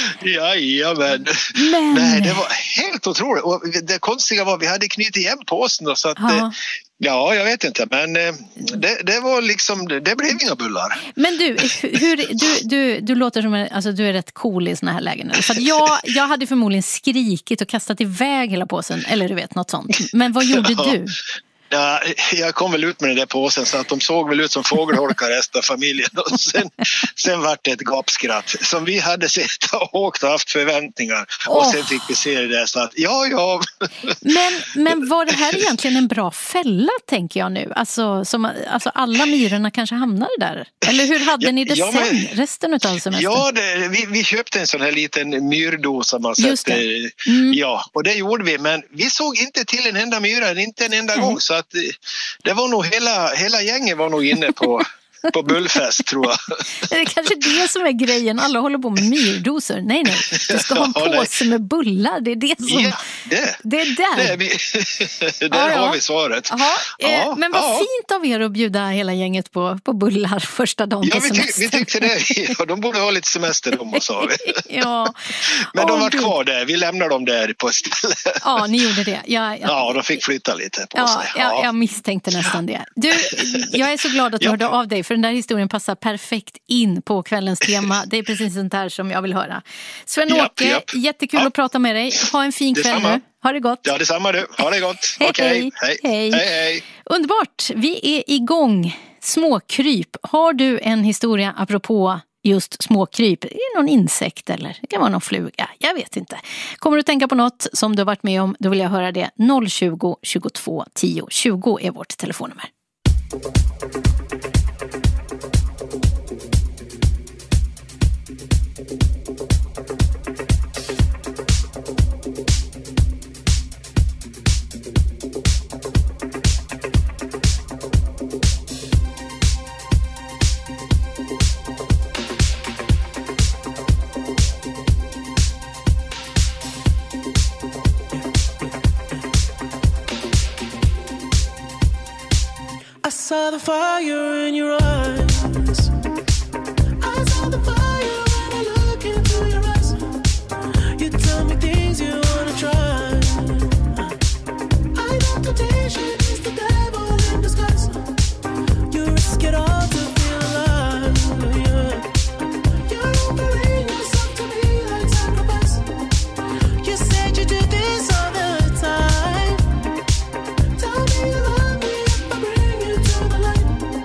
Men nej, det var helt otroligt. Och det konstiga var att vi hade knutit igen påsen då, så att ja, jag vet inte, men det var liksom, det blev inga bullar. Men du låter som alltså du är rätt cool i såna här lägen. För att jag hade förmodligen skrikit och kastat iväg hela påsen, eller du vet, något sånt. Men vad gjorde du? Ja, jag kom väl ut med den där påsen så att de såg väl ut som fågelholkar resten av familjen. Och sen var det ett gapskratt som vi hade sett och åkt och haft förväntningar. Och sen fick vi se det där så att ja. Men var det här egentligen en bra fälla, tänker jag nu? Alltså alla myrorna kanske hamnade där. Eller hur hade ni det sen, resten av semestern? Ja, vi köpte en sån här liten myrdos som man sätter. Ja, och det gjorde vi. Men vi såg inte till en enda myra, inte en enda gång. Så att det var nog hela gänget var nog inne på bullfest, tror jag. Det är kanske det som är grejen. Alla håller på med myrdoser. Nej. Du ska ha en påse med bullar. Det är det som... Ja, det är där. Där har vi svaret. Men vad fint av er att bjuda hela gänget på bullar första dagen på semester. Vi tyckte det. Ja, de borde ha lite semester, sa vi. Ja. Men de var kvar där. Vi lämnade dem där på ett ställe. Ja, ni gjorde det. Ja, de fick flytta lite på sig. Jag misstänkte nästan det. Du, jag är så glad att du hörde av dig, för den där historien passar perfekt in på kvällens tema. Det är precis sånt här som jag vill höra. Sven-Åke, jättekul att prata med dig. Ha en fin kväll nu. Ha det gott. Ja, detsamma du. Ha det gott. Okej. Hej. Underbart. Vi är igång. Småkryp. Har du en historia apropå just småkryp? Är det någon insekt eller det kan vara någon fluga? Jag vet inte. Kommer du tänka på något som du har varit med om, då vill jag höra det. 020 22 10 20 är vårt telefonnummer. I saw the fire in your eyes. I saw the fire when I look into your eyes. You tell me things you wanna try. I know temptation is the devil in disguise. You risk it all to feel alive. Yeah. You're offering yourself to me like sacrifice. You said you do this all the time. Tell me you love me if I bring you to the light.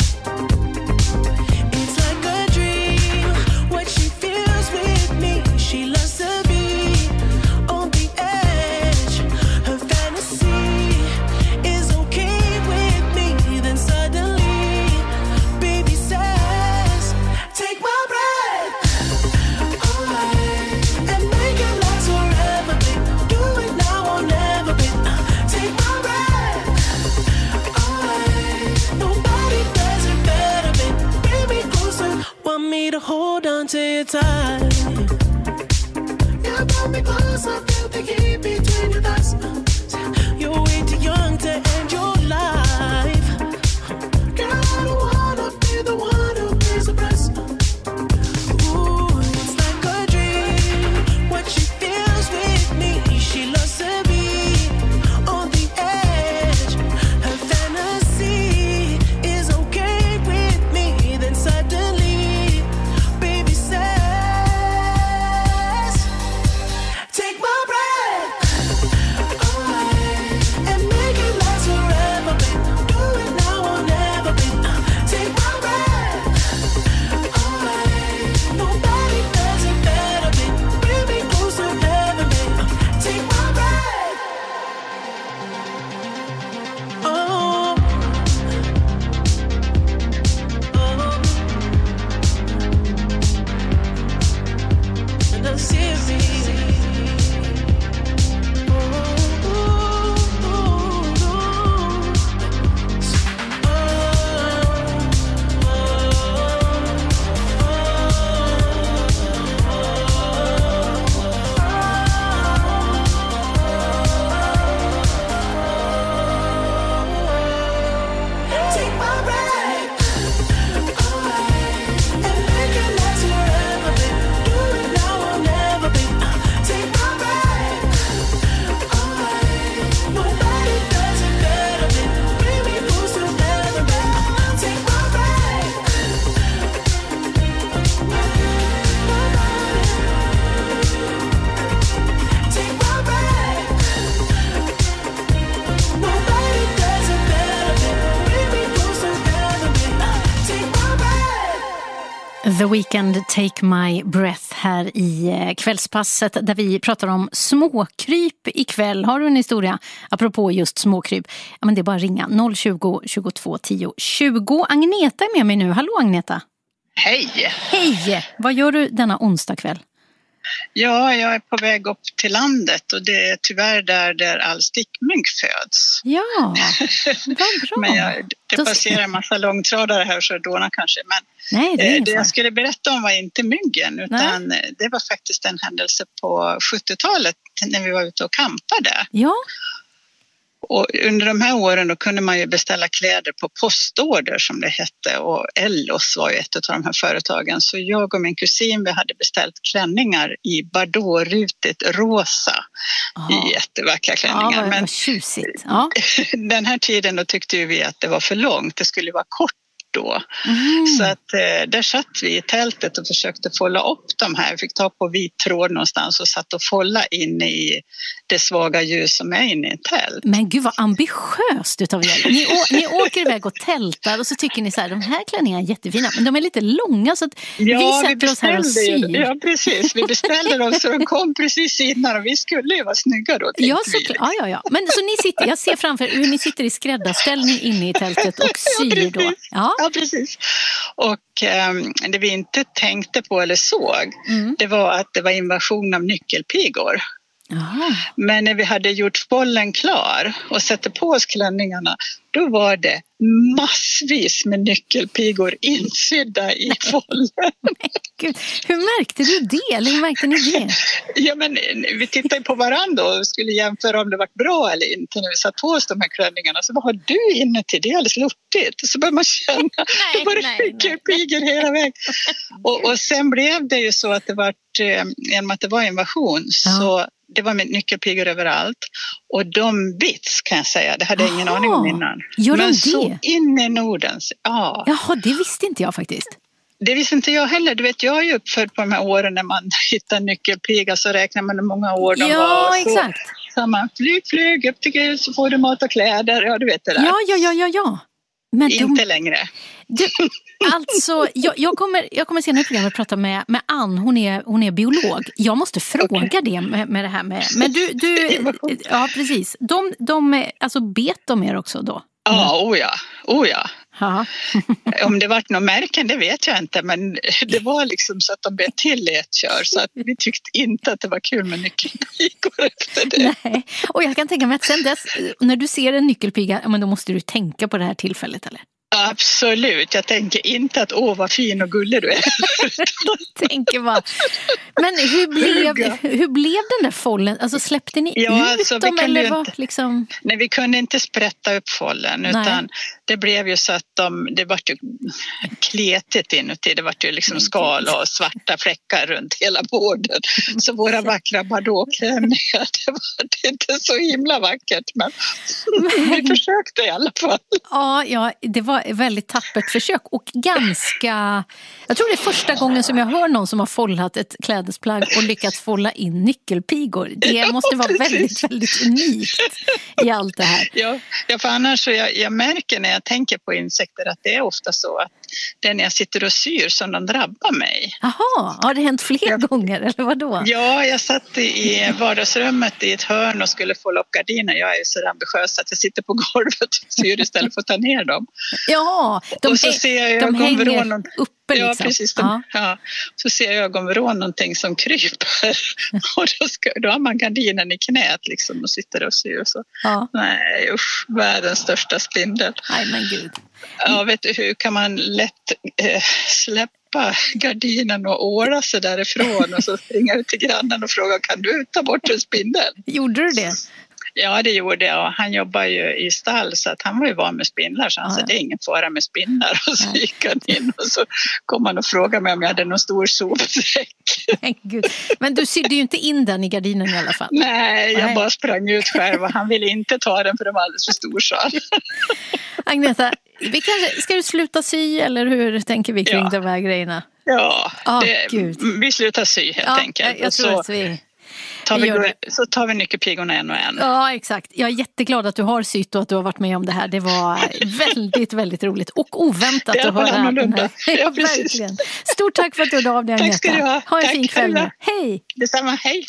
It's like a dream, what she feels with me. She loves to be on the edge. Her fantasy is okay with me. Then suddenly, baby says, take my breath away and make it last forever, babe. Do it now or never, babe. Take my breath away. Nobody does it better, babe. Bring me closer. Want me to hold on to your tight. You brought me closer, feel the heat between your thighs. You're way too young to end your life. Girl, I don't wanna be the one who pays the price. Ooh, it's like a dream, what she feels with me. She loves to be on the edge. Her fantasy is okay with me. Then suddenly, baby says, take my breath The Weeknd, Take My Breath här i kvällspasset där vi pratar om småkryp ikväll. Har du en historia apropå just småkryp? Ja, men det är bara att ringa 020 22 10 20. Agneta är med mig nu. Hallå Agneta. Hej! Hej! Vad gör du denna onsdag kväll? Ja, jag är på väg upp till landet och det är tyvärr där all stickmygg föds. Ja, vad bra. Men det passerar en massa långtradare här så dånar kanske. Men nej, det jag skulle berätta om var inte myggen utan det var faktiskt en händelse på 70-talet när vi var ute och campade. Ja. Och under de här åren då kunde man ju beställa kläder på postorder som det hette och Ellos var ju ett av de här företagen. Så jag och min kusin vi hade beställt klänningar i Bardot-rutigt rosa i jättevackra klänningar. Ja, men tjusigt. Ja. Den här tiden då tyckte vi att det var för långt, det skulle vara kort då. Så att där satt vi i tältet och försökte folla upp de här. Vi fick ta på vit tråd någonstans och satt och folla in i det svaga ljus som är inne i ett tält. Men gud vad ambitiöst utav er. Ni åker iväg och tältar och så tycker ni så här, de här klänningarna är jättefina men de är lite långa så att vi sätter oss här och syr. Ja precis, vi beställde dem så de kom precis innan och vi skulle ju vara snygga då. Ja, ja. Men så ni sitter, jag ser framför hur ni sitter i skräddarställning inne i tältet och syr då. Ja, precis. Och det vi inte tänkte på eller såg det var att det var invasion av nyckelpigor. Aha. Men när vi hade gjort bollen klar och satte på oss klänningarna då var det massvis med nyckelpigor insydda i bollen. Gud, hur märkte du det? Eller hur märkte ni det? Ja, men vi tittade på varandra och skulle jämföra om det var bra eller inte när vi satt på oss de här klänningarna. Så vad har du inne till det? Alldeles luttigt. Och så började man känna det var nyckelpigor hela vägen. Och sen blev det ju så att det var genom att det var invasion så det var med nyckelpigor överallt. Och de bits kan jag säga, det hade jag ingen aning om innan. Gör men de så det? in i Nordens, Jaha, det visste inte jag faktiskt. Det visste inte jag heller. Du vet, jag är ju uppfödd på de här åren när man hittar nyckelpiga så räknar man hur många år de var. Ja, exakt. Så man flyg upp till Gud så får du mat och kläder. Ja, du vet det där. Ja. Men inte längre. Alltså, jag kommer senare i programmet prata med Ann. Hon är biolog. Jag måste fråga det med det här med. Men du ja precis. De alltså bet de er också då? Ja, oh ja. Ja. Om det vart någon märken, det vet jag inte. Men det var liksom så att de bet till i ett kör. Så att vi tyckte inte att det var kul med nyckelpigor efter det. Nej. Och jag kan tänka mig att sen dess, när du ser en nyckelpiga, men då måste du tänka på det här tillfället, eller? Absolut, jag tänker inte att vad fin och gullig du är. Tänker bara. Men hur blev den där follen? Alltså släppte ni ut dem eller vad liksom? Nej, vi kunde inte sprätta upp follen utan det blev ju så att det var ju kletigt inuti. Det var ju liksom skal och svarta fläckar runt hela borden. Så våra vackra Bardot-klänningar, det var inte så himla vackert men vi försökte i alla fall. Ja, det var ett väldigt tappert försök och ganska... Jag tror det är första gången som jag hör någon som har follat ett klädesplagg och lyckats folla in nyckelpigor. Det måste vara väldigt, väldigt unikt i allt det här. Ja, för annars så jag märker när jag tänker på insekter att det är ofta så att det är när jag sitter och syr som de drabbar mig. Jaha, har det hänt fler gånger eller vad då? Ja, jag satt i vardagsrummet i ett hörn och skulle få upp gardiner. Jag är så ambitiös att jag sitter på golvet och syr istället för att ta ner dem. Ja, och så ser jag hänger uppe liksom. Ja, precis. Så ser jag ögonvrån någonting som kryper. Och då har man gardinen i knät liksom och sitter och syr. Så. Ja. Nej, usch, världens största spindel. Nej, men gud. Ja, vet du, hur kan man lätt släppa gardinen och åla sig därifrån och så springa ut till grannen och fråga, kan du ta bort en spindel? Gjorde du det? Ja, det gjorde jag. Han jobbar ju i stall så att han var ju van med spindlar. Så han sa, det är ingen fara med spindlar. Och så gick han in och så kom han och frågade mig om jag hade någon stor sopsäck. Men du sydde ju inte in den i gardinen i alla fall. Nej, jag bara sprang ut själv och han ville inte ta den för den var alldeles för stor, sa han. Agneta, ska du sluta sy eller hur tänker vi kring de här grejerna? Ja, vi slutar sy helt enkelt. Jag tror att Så tar vi nyckelpigorna en och en. Ja, exakt. Jag är jätteglad att du har sytt och att du har varit med om det här. Det var väldigt, väldigt roligt och oväntat att höra den här. Ja, verkligen. Stort tack för att du hörde av dig, Agneta. Tack ska du ha. Ha en tack, fin kväll nu. Hej! Detsamma, hej!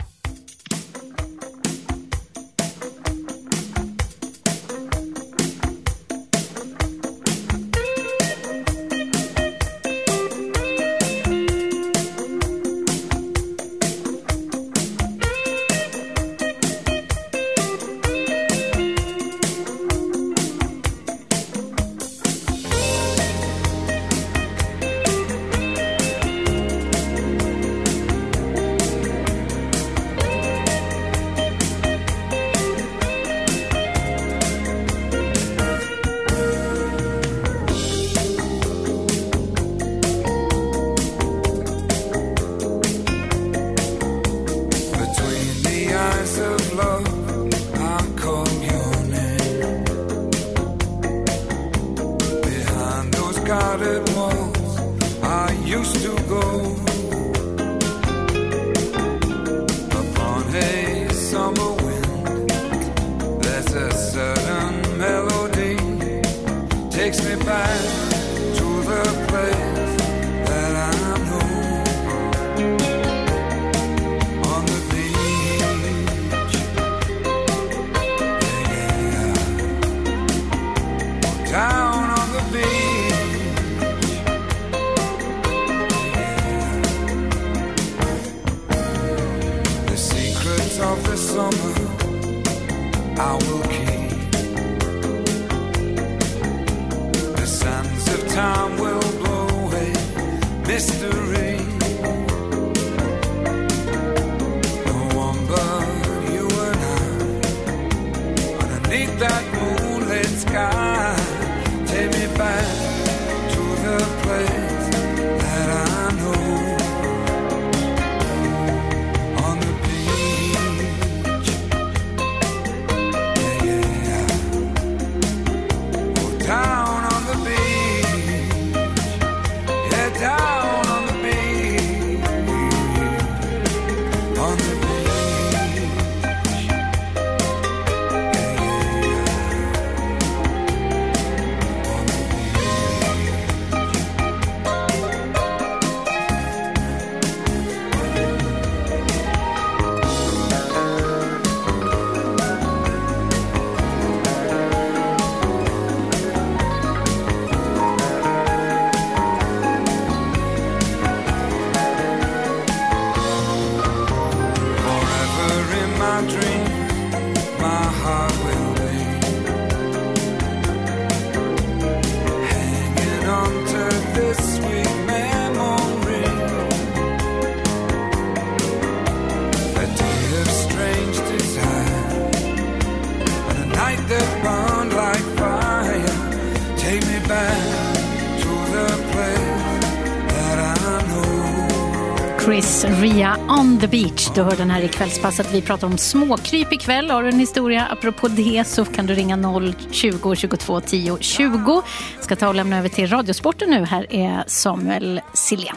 Chris Ria on the beach. Du hör den här i Kvällspasset. Vi pratar om småkryp ikväll. Har du en historia apropå det så kan du ringa 020 22 10 20. Ska ta och lämna över till Radiosporten nu. Här är Samuel Silén.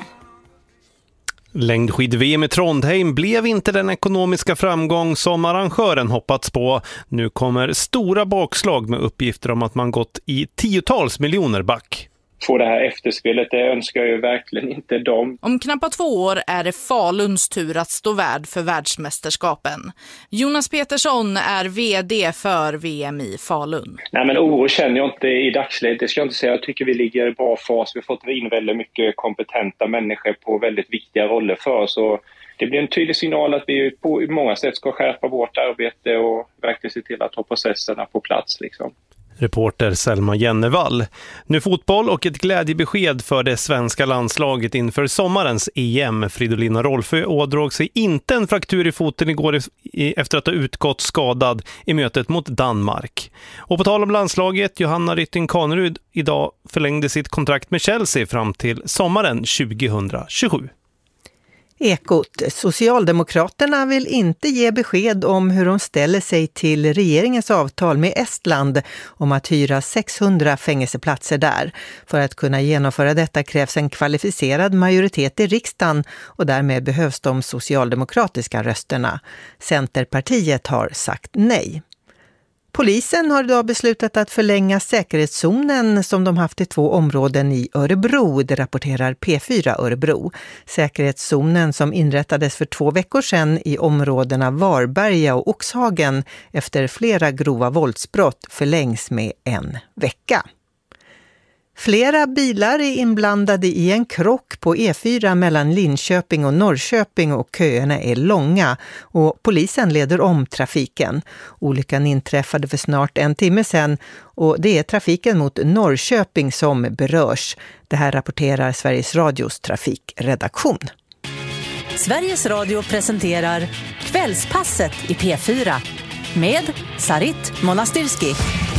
Längdskid-VM i Trondheim blev inte den ekonomiska framgång som arrangören hoppats på. Nu kommer stora bakslag med uppgifter om att man gått i tiotals miljoner back. Få det här efterspelet, det önskar ju verkligen inte dem. Om knappt 2 år är det Faluns tur att stå värd för världsmästerskapen. Jonas Petersson är vd för VM i Falun. Nej, men oro känner jag inte i dagsläget. Det ska jag inte säga. Jag tycker vi ligger i bra fas. Vi har fått in väldigt mycket kompetenta människor på väldigt viktiga roller för oss. Och det blir en tydlig signal att vi på många sätt ska skärpa vårt arbete och verkligen se till att ha processerna på plats liksom. Reporter Selma Jennevall. Nu fotboll och ett glädjebesked för det svenska landslaget inför sommarens EM. Fridolina Rolfö ådrog sig inte en fraktur i foten igår efter att ha utgått skadad i mötet mot Danmark. Och på tal om landslaget, Johanna Rytting-Kanerud idag förlängde sitt kontrakt med Chelsea fram till sommaren 2027. Ekot. Socialdemokraterna vill inte ge besked om hur de ställer sig till regeringens avtal med Estland om att hyra 600 fängelseplatser där. För att kunna genomföra detta krävs en kvalificerad majoritet i riksdagen och därmed behövs de socialdemokratiska rösterna. Centerpartiet har sagt nej. Polisen har idag beslutat att förlänga säkerhetszonen som de haft i 2 områden i Örebro, det rapporterar P4 Örebro. Säkerhetszonen som inrättades för 2 veckor sedan i områdena Varberga och Oxhagen efter flera grova våldsbrott förlängs med 1 vecka. Flera bilar är inblandade i en krock på E4 mellan Linköping och Norrköping och köerna är långa och polisen leder om trafiken. Olyckan inträffade för snart 1 timme sedan och det är trafiken mot Norrköping som berörs. Det här rapporterar Sveriges Radios trafikredaktion. Sveriges Radio presenterar Kvällspasset i P4 med Sarit Monastirski.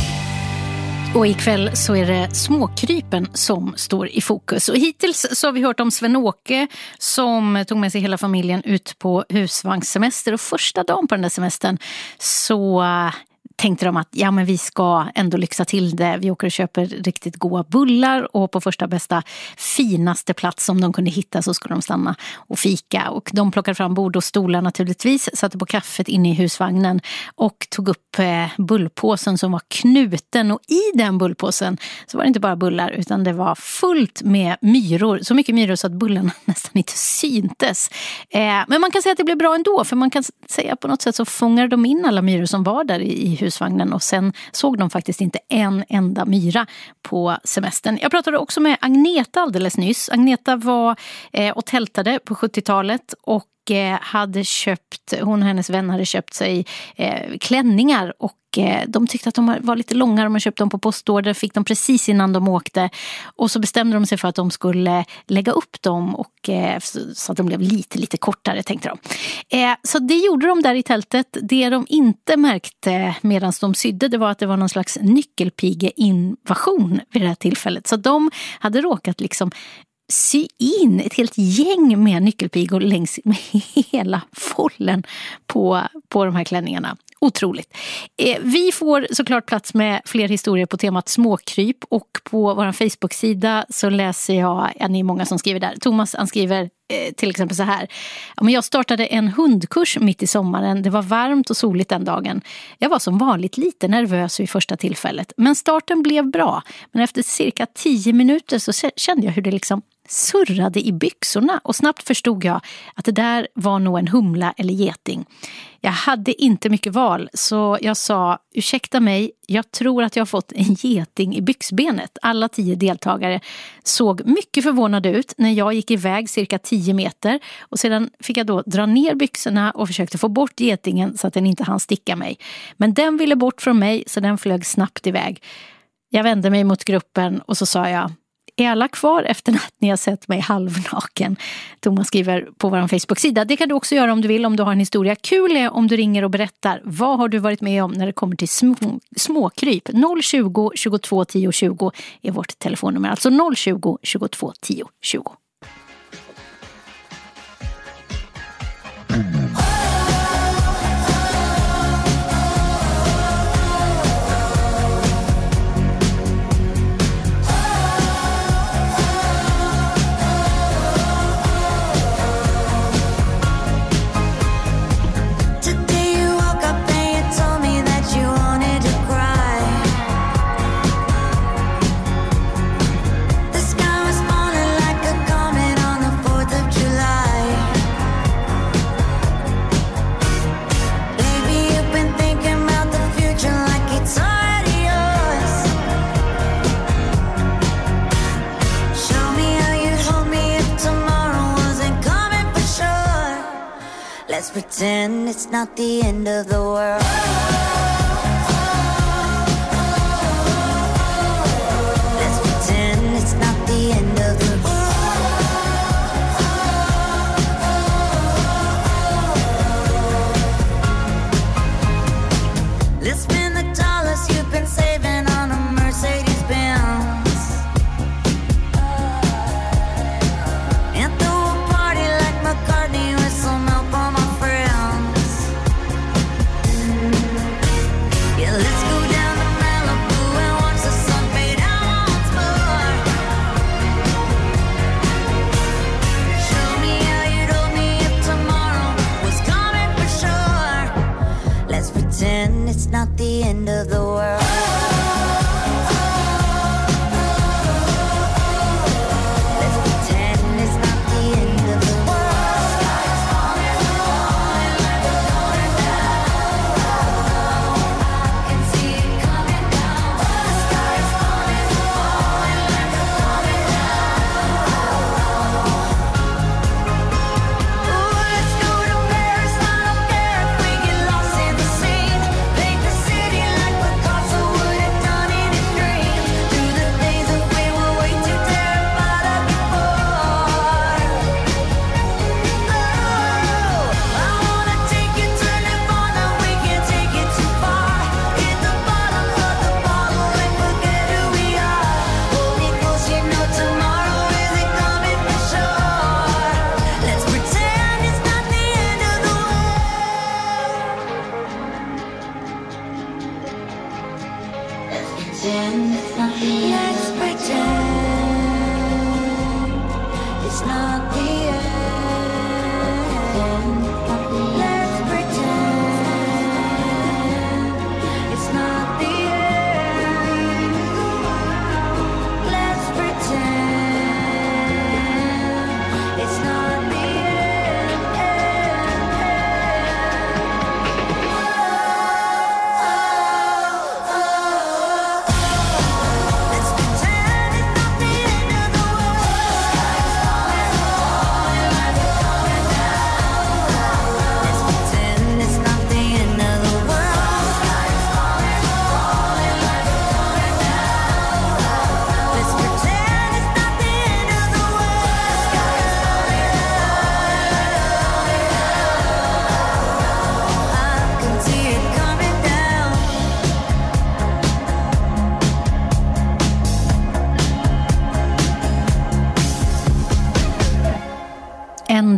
Och ikväll så är det småkrypen som står i fokus. Och hittills så har vi hört om Sven-Åke som tog med sig hela familjen ut på husvagnssemester. Och första dagen på den där semestern så tänkte de att ja, men vi ska ändå lyxa till det. Vi åker och köper riktigt goda bullar och på första bästa finaste plats som de kunde hitta så skulle de stanna och fika. Och de plockade fram bord och stolar naturligtvis, satte på kaffet inne i husvagnen och tog upp bullpåsen som var knuten. Och i den bullpåsen så var det inte bara bullar utan det var fullt med myror. Så mycket myror så att bullarna nästan inte syntes. Men man kan säga att det blev bra ändå, för man kan säga på något sätt så fångade de in alla myror som var där i husvagnen och sen såg de faktiskt inte en enda myra på semestern. Jag pratade också med Agneta alldeles nyss. Agneta var och tältade på 70-talet och hon och hennes vän hade köpt sig klänningar och de tyckte att de var lite långa och man köpte dem på postorder, fick dem precis innan de åkte och så bestämde de sig för att de skulle lägga upp dem och så att de blev lite kortare tänkte de. Så det gjorde de där i tältet. Det de inte märkte medan de sydde det var att det var någon slags nyckelpigeinvasion vid det här tillfället. Så de hade råkat liksom sy in ett helt gäng med nyckelpigor längs med hela follen på de här klänningarna. Otroligt. Vi får såklart plats med fler historier på temat småkryp och på vår Facebook-sida så läser jag, ni är många som skriver där. Thomas han skriver till exempel så här. Jag startade en hundkurs mitt i sommaren. Det var varmt och soligt den dagen. Jag var som vanligt lite nervös vid första tillfället. Men starten blev bra. Men efter cirka 10 minuter så kände jag hur det liksom surrade i byxorna och snabbt förstod jag att det där var nog en humla eller geting. Jag hade inte mycket val så jag sa, ursäkta mig, jag tror att jag har fått en geting i byxbenet. Alla 10 deltagare såg mycket förvånade ut när jag gick iväg cirka 10 meter och sedan fick jag då dra ner byxorna och försökte få bort getingen så att den inte hann sticka mig. Men den ville bort från mig så den flög snabbt iväg. Jag vände mig mot gruppen och så sa jag, är alla kvar efter att ni har sett mig halvnaken? Thomas skriver på vår Facebook-sida. Det kan du också göra om du vill, om du har en historia. Kul är om du ringer och berättar. Vad har du varit med om när det kommer till småkryp? 020 22 10 20 är vårt telefonnummer. Alltså 020 22 10 20. Let's pretend it's not the end of the world. Let's pretend it's not the end of the world. Let's spend the dollars you've been saving on a Mercedes-Benz and throw a party like McCartney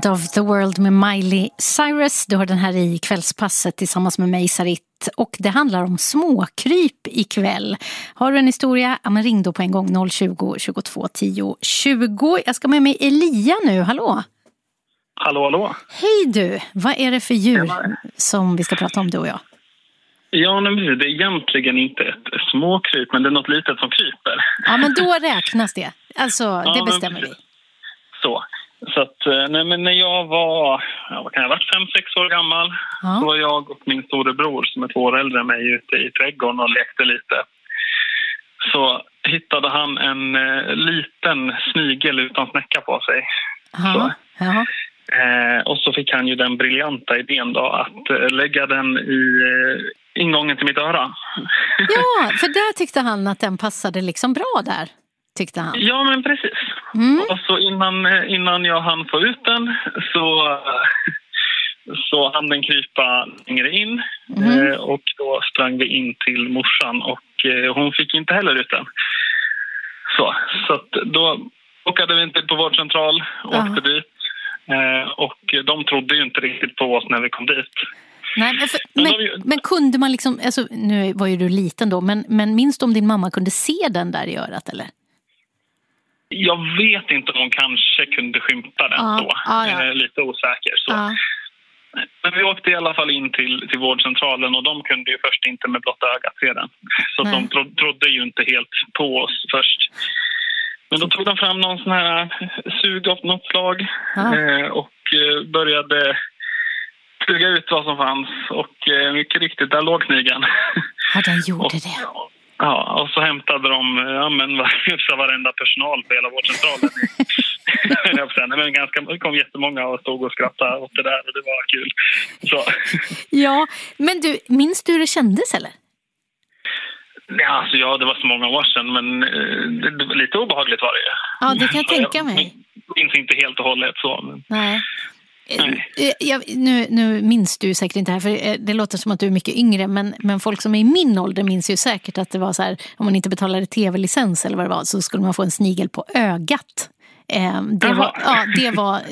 End of the World med Miley Cyrus. Du har den här i Kvällspasset tillsammans med mig, Sarit. Och det handlar om småkryp ikväll. Har du en historia? Ja, men ring då på en gång 020 22 10 20. Jag ska med mig Elia nu, hallå? Hallå. Hej du, vad är det för djur som vi ska prata om, du och jag? Ja, men det är egentligen inte ett småkryp, men det är något litet som kryper. Ja, men då räknas det. Alltså, det bestämmer vi. Så att, men när jag var, vad kan jag ha varit, 5-6 år gammal, så var jag och min storebror som är 2 år äldre än mig ute i trädgården och lekte lite. Så hittade han en liten snigel utan snäcka på sig. Och så fick han ju den briljanta idén då att lägga den i ingången till mitt öra. Ja, för där tyckte han att den passade liksom bra där, tyckte han. Ja, men precis. Och så innan jag hann få ut den så hann den krypa längre in. Och då sprang vi in till morsan och hon fick inte heller ut den. Så att då åkade vi inte på vårdcentral och åkte dit. Och de trodde ju inte riktigt på oss när vi kom dit. Nej, men kunde man liksom, alltså, nu var ju du liten då, men minns du om din mamma kunde se den där i örat, eller? Jag vet inte om hon kanske kunde skymta den då. Lite osäker så. Men vi åkte i alla fall in till vårdcentralen och de kunde ju först inte med blotta ögat se den. Så de trodde ju inte helt på oss först. Men då tog de fram någon sån här sug av något slag och började suga ut vad som fanns. Och mycket riktigt, där låg snigeln. Ja, den gjorde det. Ja, och så hämtade de varenda personal på hela vårdcentralen. Det kom jättemånga och stod och skrattade åt det där och det var kul. Så. Ja, men du, minns du hur det kändes eller? Ja, alltså, det var så många år sedan, men det var lite obehagligt var det ju. Ja, det kan jag tänka mig. Jag minns inte helt och hållet så. Men... Nej. Nu minns du säkert inte här, för det låter som att du är mycket yngre, men folk som är i min ålder minns ju säkert att det var så här, om man inte betalade tv-licens eller vad det var, så skulle man få en snigel på ögat. Det var